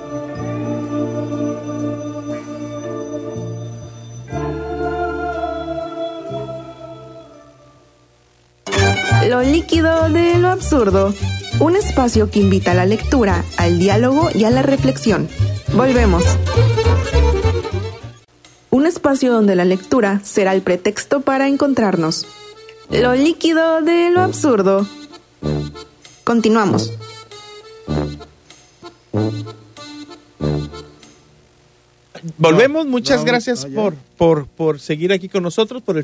Lo líquido de lo absurdo. Un espacio que invita a la lectura, al diálogo y a la reflexión. Volvemos. Un espacio donde la lectura será el pretexto para encontrarnos. Lo líquido de lo absurdo. Continuamos. Volvemos, muchas gracias por seguir aquí con nosotros, por el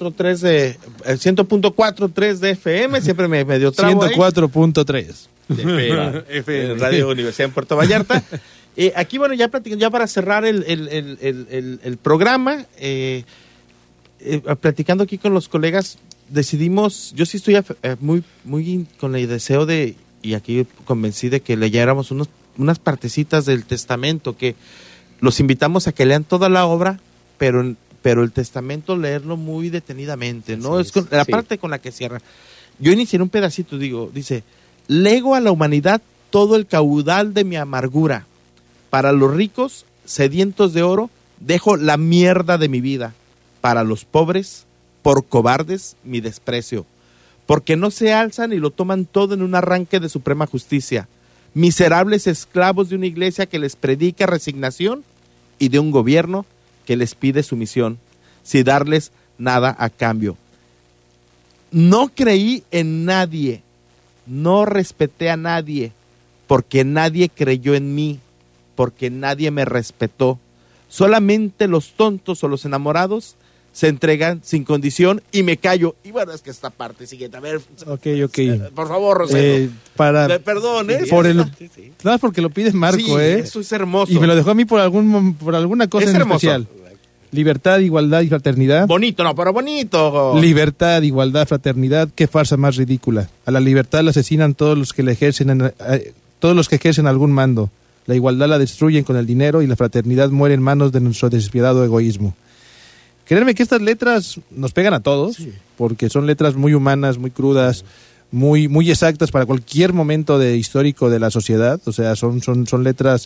100.4.3 de FM, siempre me dio trabo 104.3 FM, Radio Universidad en Puerto Vallarta. Aquí, bueno, ya para cerrar el programa, platicando aquí con los colegas, decidimos, yo sí estoy muy con el deseo de, y aquí convencí de que leyéramos unas partecitas del testamento, que los invitamos a que lean toda la obra, pero el testamento leerlo muy detenidamente, ¿no? Es la parte con la que cierra. Yo inicié un pedacito, dice, lego a la humanidad todo el caudal de mi amargura. Para los ricos, sedientos de oro, dejo la mierda de mi vida. Para los pobres, por cobardes, mi desprecio. Porque no se alzan y lo toman todo en un arranque de suprema justicia. Miserables esclavos de una iglesia que les predica resignación y de un gobierno que les pide sumisión, sin darles nada a cambio. No creí en nadie, no respeté a nadie, porque nadie creyó en mí, porque nadie me respetó. Solamente los tontos o los enamorados se entregan sin condición y me callo. Y bueno, es que esta parte siguiente, a ver. Ok. Por favor, Rosendo. Perdón, Nada más porque lo pides Marco, sí, eso es hermoso. Y me lo dejó a mí por alguna cosa es en hermoso. especial. Libertad, igualdad y fraternidad. Bonito, no, pero bonito. Libertad, igualdad, fraternidad. Qué farsa más ridícula. A la libertad la asesinan todos los que la ejercen todos los que ejercen algún mando. La igualdad la destruyen con el dinero y la fraternidad muere en manos de nuestro despiadado egoísmo. Créanme que estas letras nos pegan a todos, porque son letras muy humanas, muy crudas, muy, muy exactas para cualquier momento histórico de la sociedad. O sea, son letras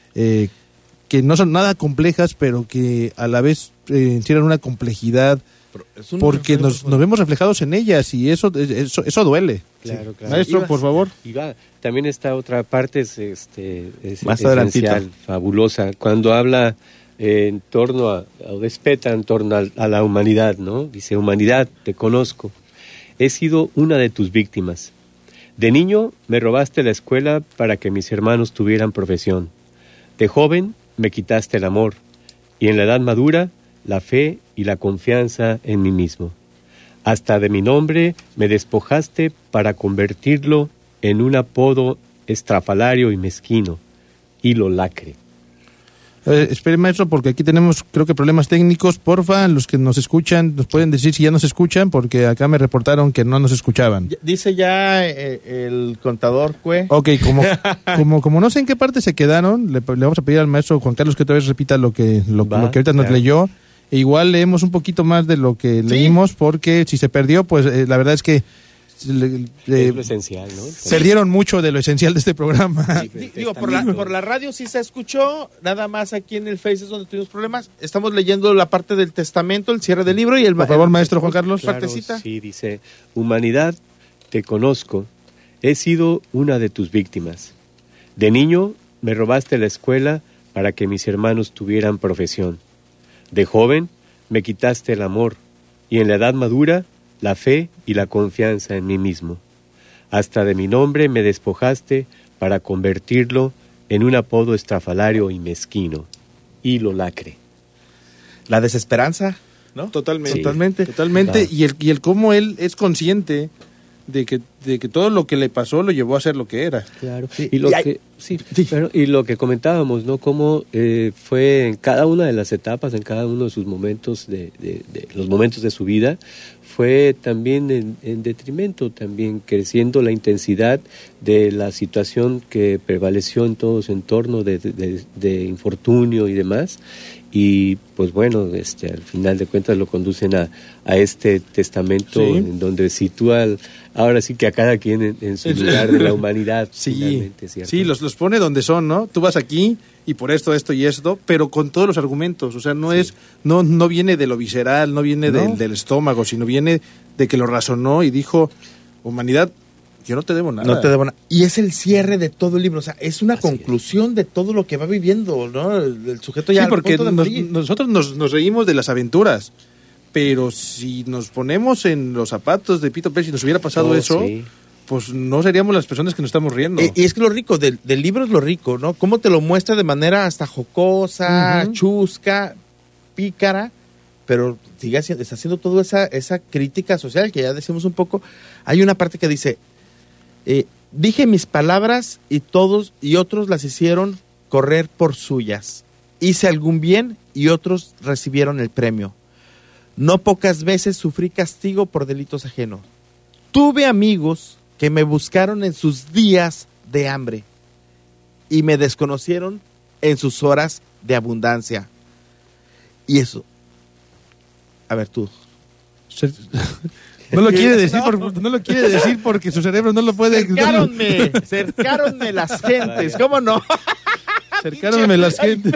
que no son nada complejas, pero que a la vez encierran una complejidad, porque nos vemos reflejados en ellas, y eso duele. Claro. Maestro, por favor. También esta otra parte es más esencial, fabulosa, cuando habla en torno o despeta en torno a la humanidad, ¿no? Dice: humanidad, te conozco, he sido una de tus víctimas. De niño me robaste la escuela para que mis hermanos tuvieran profesión. De joven me quitaste el amor, y en la edad madura la fe y la confianza en mí mismo. Hasta de mi nombre me despojaste para convertirlo en un apodo estrafalario y mezquino, hilo lacre. Espere, maestro, porque aquí tenemos, creo que, problemas técnicos. Porfa, los que nos escuchan, nos pueden decir si ya nos escuchan, porque acá me reportaron que no nos escuchaban. Dice ya el contador, Ok, como no sé en qué parte se quedaron, le vamos a pedir al maestro Juan Carlos que otra vez repita lo que ahorita nos leyó. E igual leemos un poquito más de lo que leímos, porque si se perdió, pues la verdad es que es lo esencial, ¿no? Perdieron mucho de lo esencial de este programa. Digo, por la radio sí se escuchó, nada más aquí en el Face es donde tuvimos problemas. Estamos leyendo la parte del testamento, el cierre del libro y por favor, maestro Juan Carlos. Partecita. Sí, dice: humanidad, te conozco, he sido una de tus víctimas. De niño me robaste la escuela para que mis hermanos tuvieran profesión. De joven me quitaste el amor, y en la edad madura la fe y la confianza en mí mismo. Hasta de mi nombre me despojaste para convertirlo en un apodo estrafalario y mezquino, hilo lacre. La desesperanza, ¿no? Totalmente. Claro. Y el cómo él es consciente de que todo lo que le pasó lo llevó a ser lo que era. Claro. Y lo que comentábamos, ¿no? Cómo fue en cada una de las etapas, en cada uno de sus momentos, de los momentos de su vida, fue también en detrimento, también creciendo la intensidad de la situación que prevaleció en todo su entorno de infortunio y demás. Y pues bueno, al final de cuentas lo conducen a este testamento, en donde sitúa ahora sí que a cada quien en su lugar de la humanidad. Finalmente, ¿cierto? Sí, los pone donde son, ¿no? Tú vas aquí y por esto y esto, pero con todos los argumentos. O sea, no viene de lo visceral, no viene del estómago, sino viene de que lo razonó y dijo: humanidad, yo no te debo nada. No te debo nada. Y es el cierre de todo el libro. O sea, es una conclusión de todo lo que va viviendo, ¿no? El sujeto ya. Sí, porque nosotros nos reímos de las aventuras. Pero si nos ponemos en los zapatos de Pito Pérez y nos hubiera pasado eso, pues no seríamos las personas que nos estamos riendo. Y es que lo rico del libro es lo rico, ¿no? Cómo te lo muestra de manera hasta jocosa, chusca, pícara, pero está haciendo toda esa crítica social que ya decimos un poco. Hay una parte que dice: dije mis palabras y todos y otros las hicieron correr por suyas. Hice algún bien y otros recibieron el premio. No pocas veces sufrí castigo por delitos ajenos. Tuve amigos que me buscaron en sus días de hambre y me desconocieron en sus horas de abundancia. Y eso, a ver tú. No lo quiere decir, no lo quiere decir porque su cerebro no lo puede. Cercáronme las gentes, ¿cómo no? Cercáronme las gentes.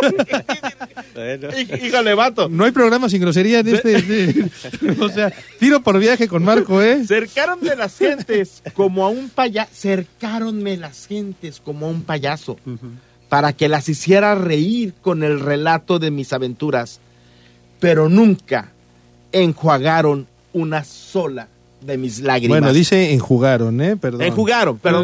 Híjole, vato. No hay programa sin grosería en o sea, tiro por viaje con Marco, ¿eh? Cercáronme las gentes como a un payaso. Cercáronme las gentes como a un payaso. Para que las hiciera reír con el relato de mis aventuras. Pero nunca enjuagaron una sola de mis lágrimas. Bueno, dice enjugaron, perdón. Enjugaron, perdón.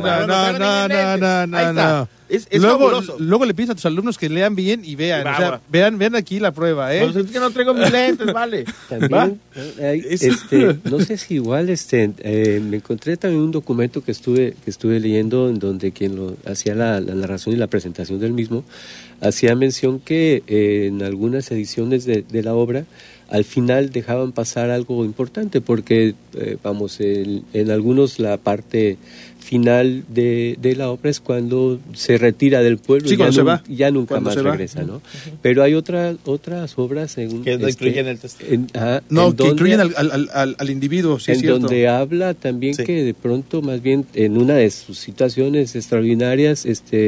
No. Es fabuloso. Luego le pides a tus alumnos que lean bien y vean. O sea, vean aquí la prueba, Pues es que no traigo mis lentes, vale. También, no sé si igual, me encontré también un documento que estuve leyendo en donde quien lo hacía la narración y la presentación del mismo hacía mención que en algunas ediciones de la obra al final dejaban pasar algo importante porque, en algunos la parte final de la obra es cuando se retira del pueblo, sí, y ya nunca más regresa, ¿no? Pero hay otras obras según que no incluyen el testamento. Que incluyen al individuo, sí, en es cierto. Donde habla también que de pronto, más bien en una de sus situaciones extraordinarias,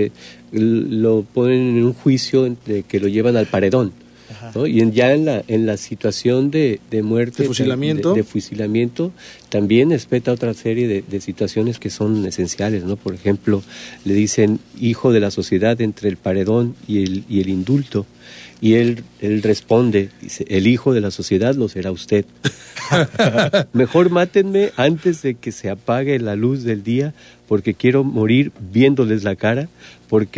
lo ponen en un juicio de que lo llevan al paredón. ¿No? Y ya en la situación de muerte, de fusilamiento, también espeta otra serie de situaciones que son esenciales, ¿no? Por ejemplo, le dicen hijo de la sociedad entre el paredón y el indulto, y él responde, dice, el hijo de la sociedad lo será usted. Mejor mátenme antes de que se apague la luz del día, porque quiero morir viéndoles la cara, porque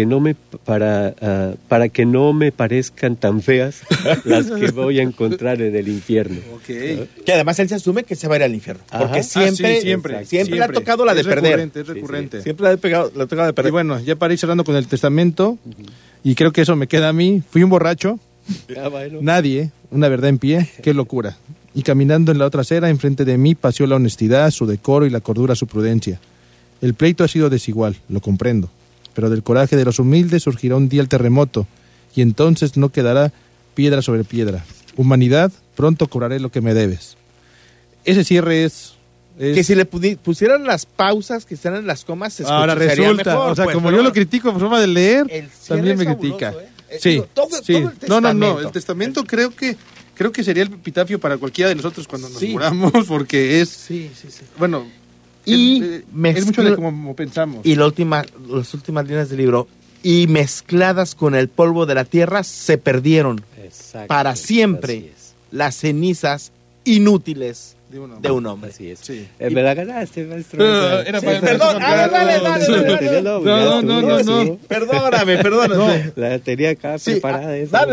para que no me parezcan tan feas las que voy a encontrar en el infierno. Okay. Que además él se asume que se va a ir al infierno. Porque siempre le ha tocado la de perder. Es recurrente. Sí. Siempre le ha tocado la de perder. Y bueno, ya para ir cerrando con el testamento, y creo que eso me queda a mí, fui un borracho, nadie, una verdad en pie, qué locura. Y caminando en la otra acera, enfrente de mí, paseó la honestidad, su decoro y la cordura, su prudencia. El pleito ha sido desigual, lo comprendo, pero del coraje de los humildes surgirá un día el terremoto, y entonces no quedará piedra sobre piedra. Humanidad, pronto cobraré lo que me debes. Ese cierre es... Que si le pusieran las pausas, que están en las comas, se ahora resulta, mejor, o sea, pues, como yo lo critico por forma de leer, también me fabuloso, critica. Sí, todo el testamento. No, el testamento creo que sería el epitafio para cualquiera de nosotros cuando nos muramos, porque es... Sí. Bueno... Y es mucho de como pensamos. Y las últimas líneas del libro, y mezcladas con el polvo de la tierra, se perdieron para siempre las cenizas inútiles de un hombre. Así es. Sí. Me la ganaste, maestro. Perdón, dale. No. Perdóname. La tenía acá preparada.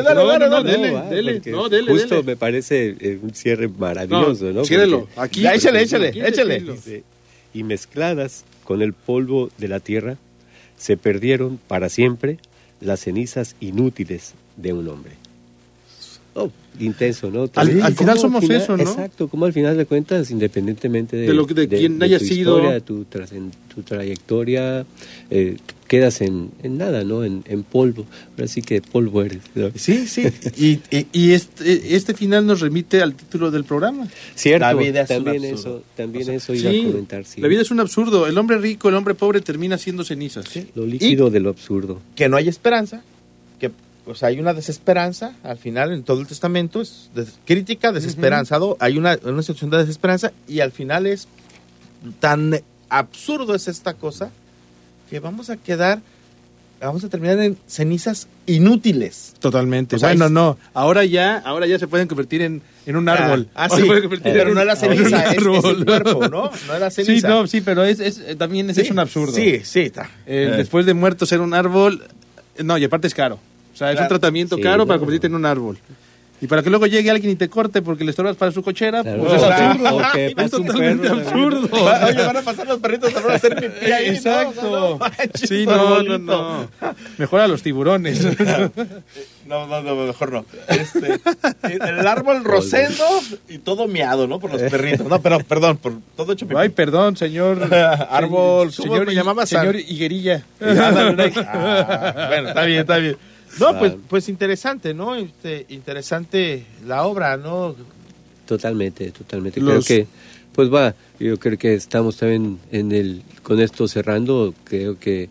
Dale. Justo me parece un cierre maravilloso, ¿no? Ciérrelo. Aquí. Échale. Y mezcladas con el polvo de la tierra, se perdieron para siempre las cenizas inútiles de un hombre. Intenso, ¿no? Al final somos eso, ¿no? Exacto, como al final de cuentas, independientemente de quién haya tu sido, historia, tu trayectoria, quedas en nada, ¿no? En polvo. Ahora sí que polvo eres, ¿no? Sí. Y este final nos remite al título del programa. Cierto, la vida es también un absurdo. Eso iba a comentar. Sí. La vida es un absurdo. El hombre rico, el hombre pobre termina siendo cenizas. Sí. Lo líquido de lo absurdo. Que no hay esperanza, hay una desesperanza al final en todo el testamento, es crítica, desesperanzado, hay una situación de desesperanza, y al final es tan absurdo es esta cosa que vamos a terminar en cenizas inútiles. Totalmente. Ahora ya se pueden convertir en un árbol. Pero no era ceniza, es el cuerpo, ¿no? No era ceniza. Sí, pero también es un absurdo. Sí, está. Después de muerto ser un árbol, y aparte es caro. O sea, es un tratamiento caro para convertirte en un árbol. Y para que luego llegue alguien y te corte porque le estorbas para su cochera, claro, pues es absurdo. Es totalmente absurdo. Oye, van a pasar los perritos a hacer pipí ahí. Exacto. No. Mejor a los tiburones. No, mejor no. El árbol rosendo y todo miado, ¿no? Por los perritos. No, pero perdón, por todo hecho pipí. Ay, perdón, señor. Árbol, ¿cómo me llamabas? Señor Higuerilla. Bueno, está bien. No, pues interesante, ¿no? Interesante la obra, ¿no? Totalmente. Creo que, yo creo que estamos también con esto cerrando. Creo que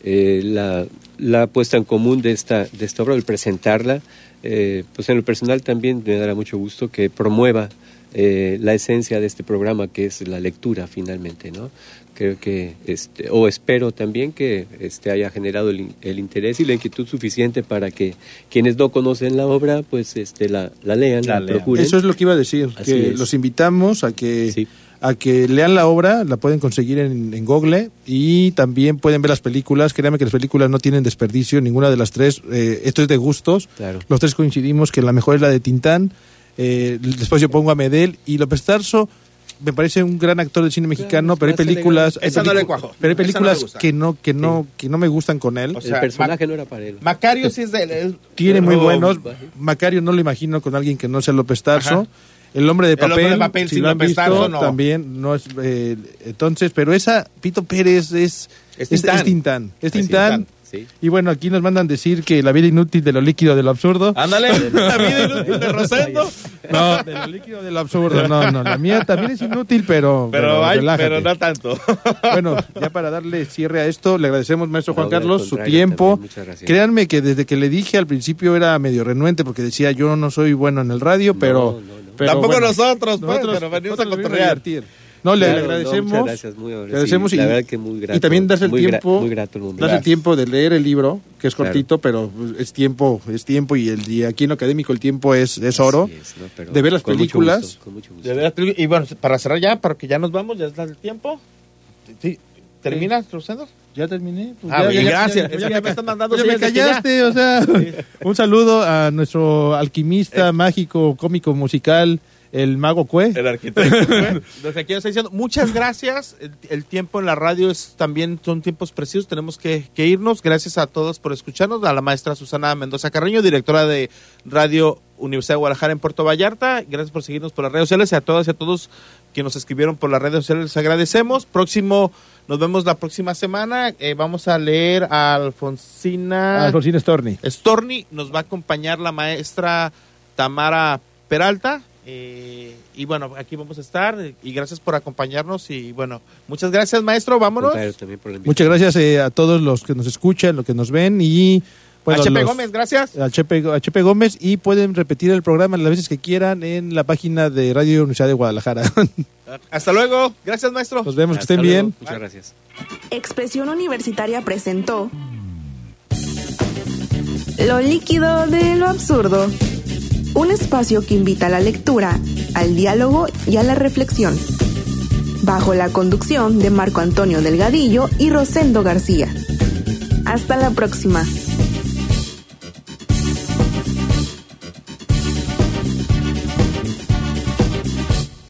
la puesta en común de esta obra, el presentarla, pues en lo personal también me dará mucho gusto que promueva la esencia de este programa, que es la lectura finalmente, ¿no? Creo que, espero también que haya generado el interés y la inquietud suficiente para que quienes no conocen la obra, pues la lean, la procuren. Eso es lo que iba a decir, Así que es. los invitamos a que lean la obra, la pueden conseguir en Google, y también pueden ver las películas. Créanme que las películas no tienen desperdicio, ninguna de las tres. Esto es de gustos. Claro. Los tres coincidimos que la mejor es la de Tintán. Después yo pongo a Medel y López Tarso. me parece un gran actor del cine mexicano, pero hay películas, Esa no le cuajó. pero hay Esa películas no le gusta. que no me gustan con él. O sea, el personaje no era para él. Macario sí es de él. Tiene muy pero- buenos. Macario no lo imagino con alguien que no sea López Tarso. Ajá. El hombre de El hombre papel, de papel si sin lo han López visto, Tarso, no. también no es. Entonces, pero esa Pito Pérez es Tintán. Es Tintán. Sí. Y bueno, aquí nos mandan decir que la vida inútil de lo líquido de lo absurdo. Ándale, la vida inútil de Rosendo. No, de lo líquido de lo absurdo. No, la mía también es inútil, pero relájate. pero no tanto. Bueno, ya para darle cierre a esto, le agradecemos, maestro Juan No, al Carlos, su contrario, tiempo. también, muchas gracias. Créanme que desde que le dije al principio era medio renuente porque decía yo no soy bueno en el radio, pero Tampoco bueno, nosotros, pero venimos a cotorrear. No, le Claro, agradecemos. muchas gracias, muy amable. Agradecemos Sí, la verdad que muy grato. y también darse el muy tiempo, muy grato el momento. darse el tiempo de leer el libro, que es Claro. cortito, pero es tiempo y aquí en lo académico el tiempo es oro. Así es, ¿no? Pero de ver las con mucho películas. gusto, con mucho gusto. De verdad, y bueno, para cerrar ya, para que ya nos vamos, ya está el tiempo. Sí. ¿Terminas, Rosendo? Ya terminé. Pues Bien, gracias. Es que ya me están mandando Ya me señas de que ya. callaste, o sea, un saludo a nuestro alquimista mágico, cómico, musical, el Mago Cue. El arquitecto. Bueno, lo que aquí nos está diciendo, muchas gracias. El tiempo en la radio también son tiempos preciosos. Tenemos que irnos. Gracias a todos por escucharnos. A la maestra Susana Mendoza Carreño, directora de Radio Universidad de Guadalajara en Puerto Vallarta. Gracias por seguirnos por las redes sociales. Y a todas y a todos que nos escribieron por las redes sociales, les agradecemos. Nos vemos la próxima semana. Vamos a leer a Alfonsina Storni. Nos va a acompañar la maestra Tamara Peralta. Y bueno, aquí vamos a estar y gracias por acompañarnos y bueno, muchas gracias maestro, vámonos. También por la Muchas gracias a todos los que nos escuchan, los que nos ven y bueno, a Chepe Gómez, gracias. A Chepe Gómez y pueden repetir el programa las veces que quieran en la página de Radio Universidad de Guadalajara. Hasta luego, gracias maestro. Nos vemos, Hasta que estén luego. bien. Muchas gracias. Expresión Universitaria presentó Lo líquido de lo absurdo. Un espacio que invita a la lectura, al diálogo y a la reflexión. Bajo la conducción de Marco Antonio Delgadillo y Rosendo García. Hasta la próxima.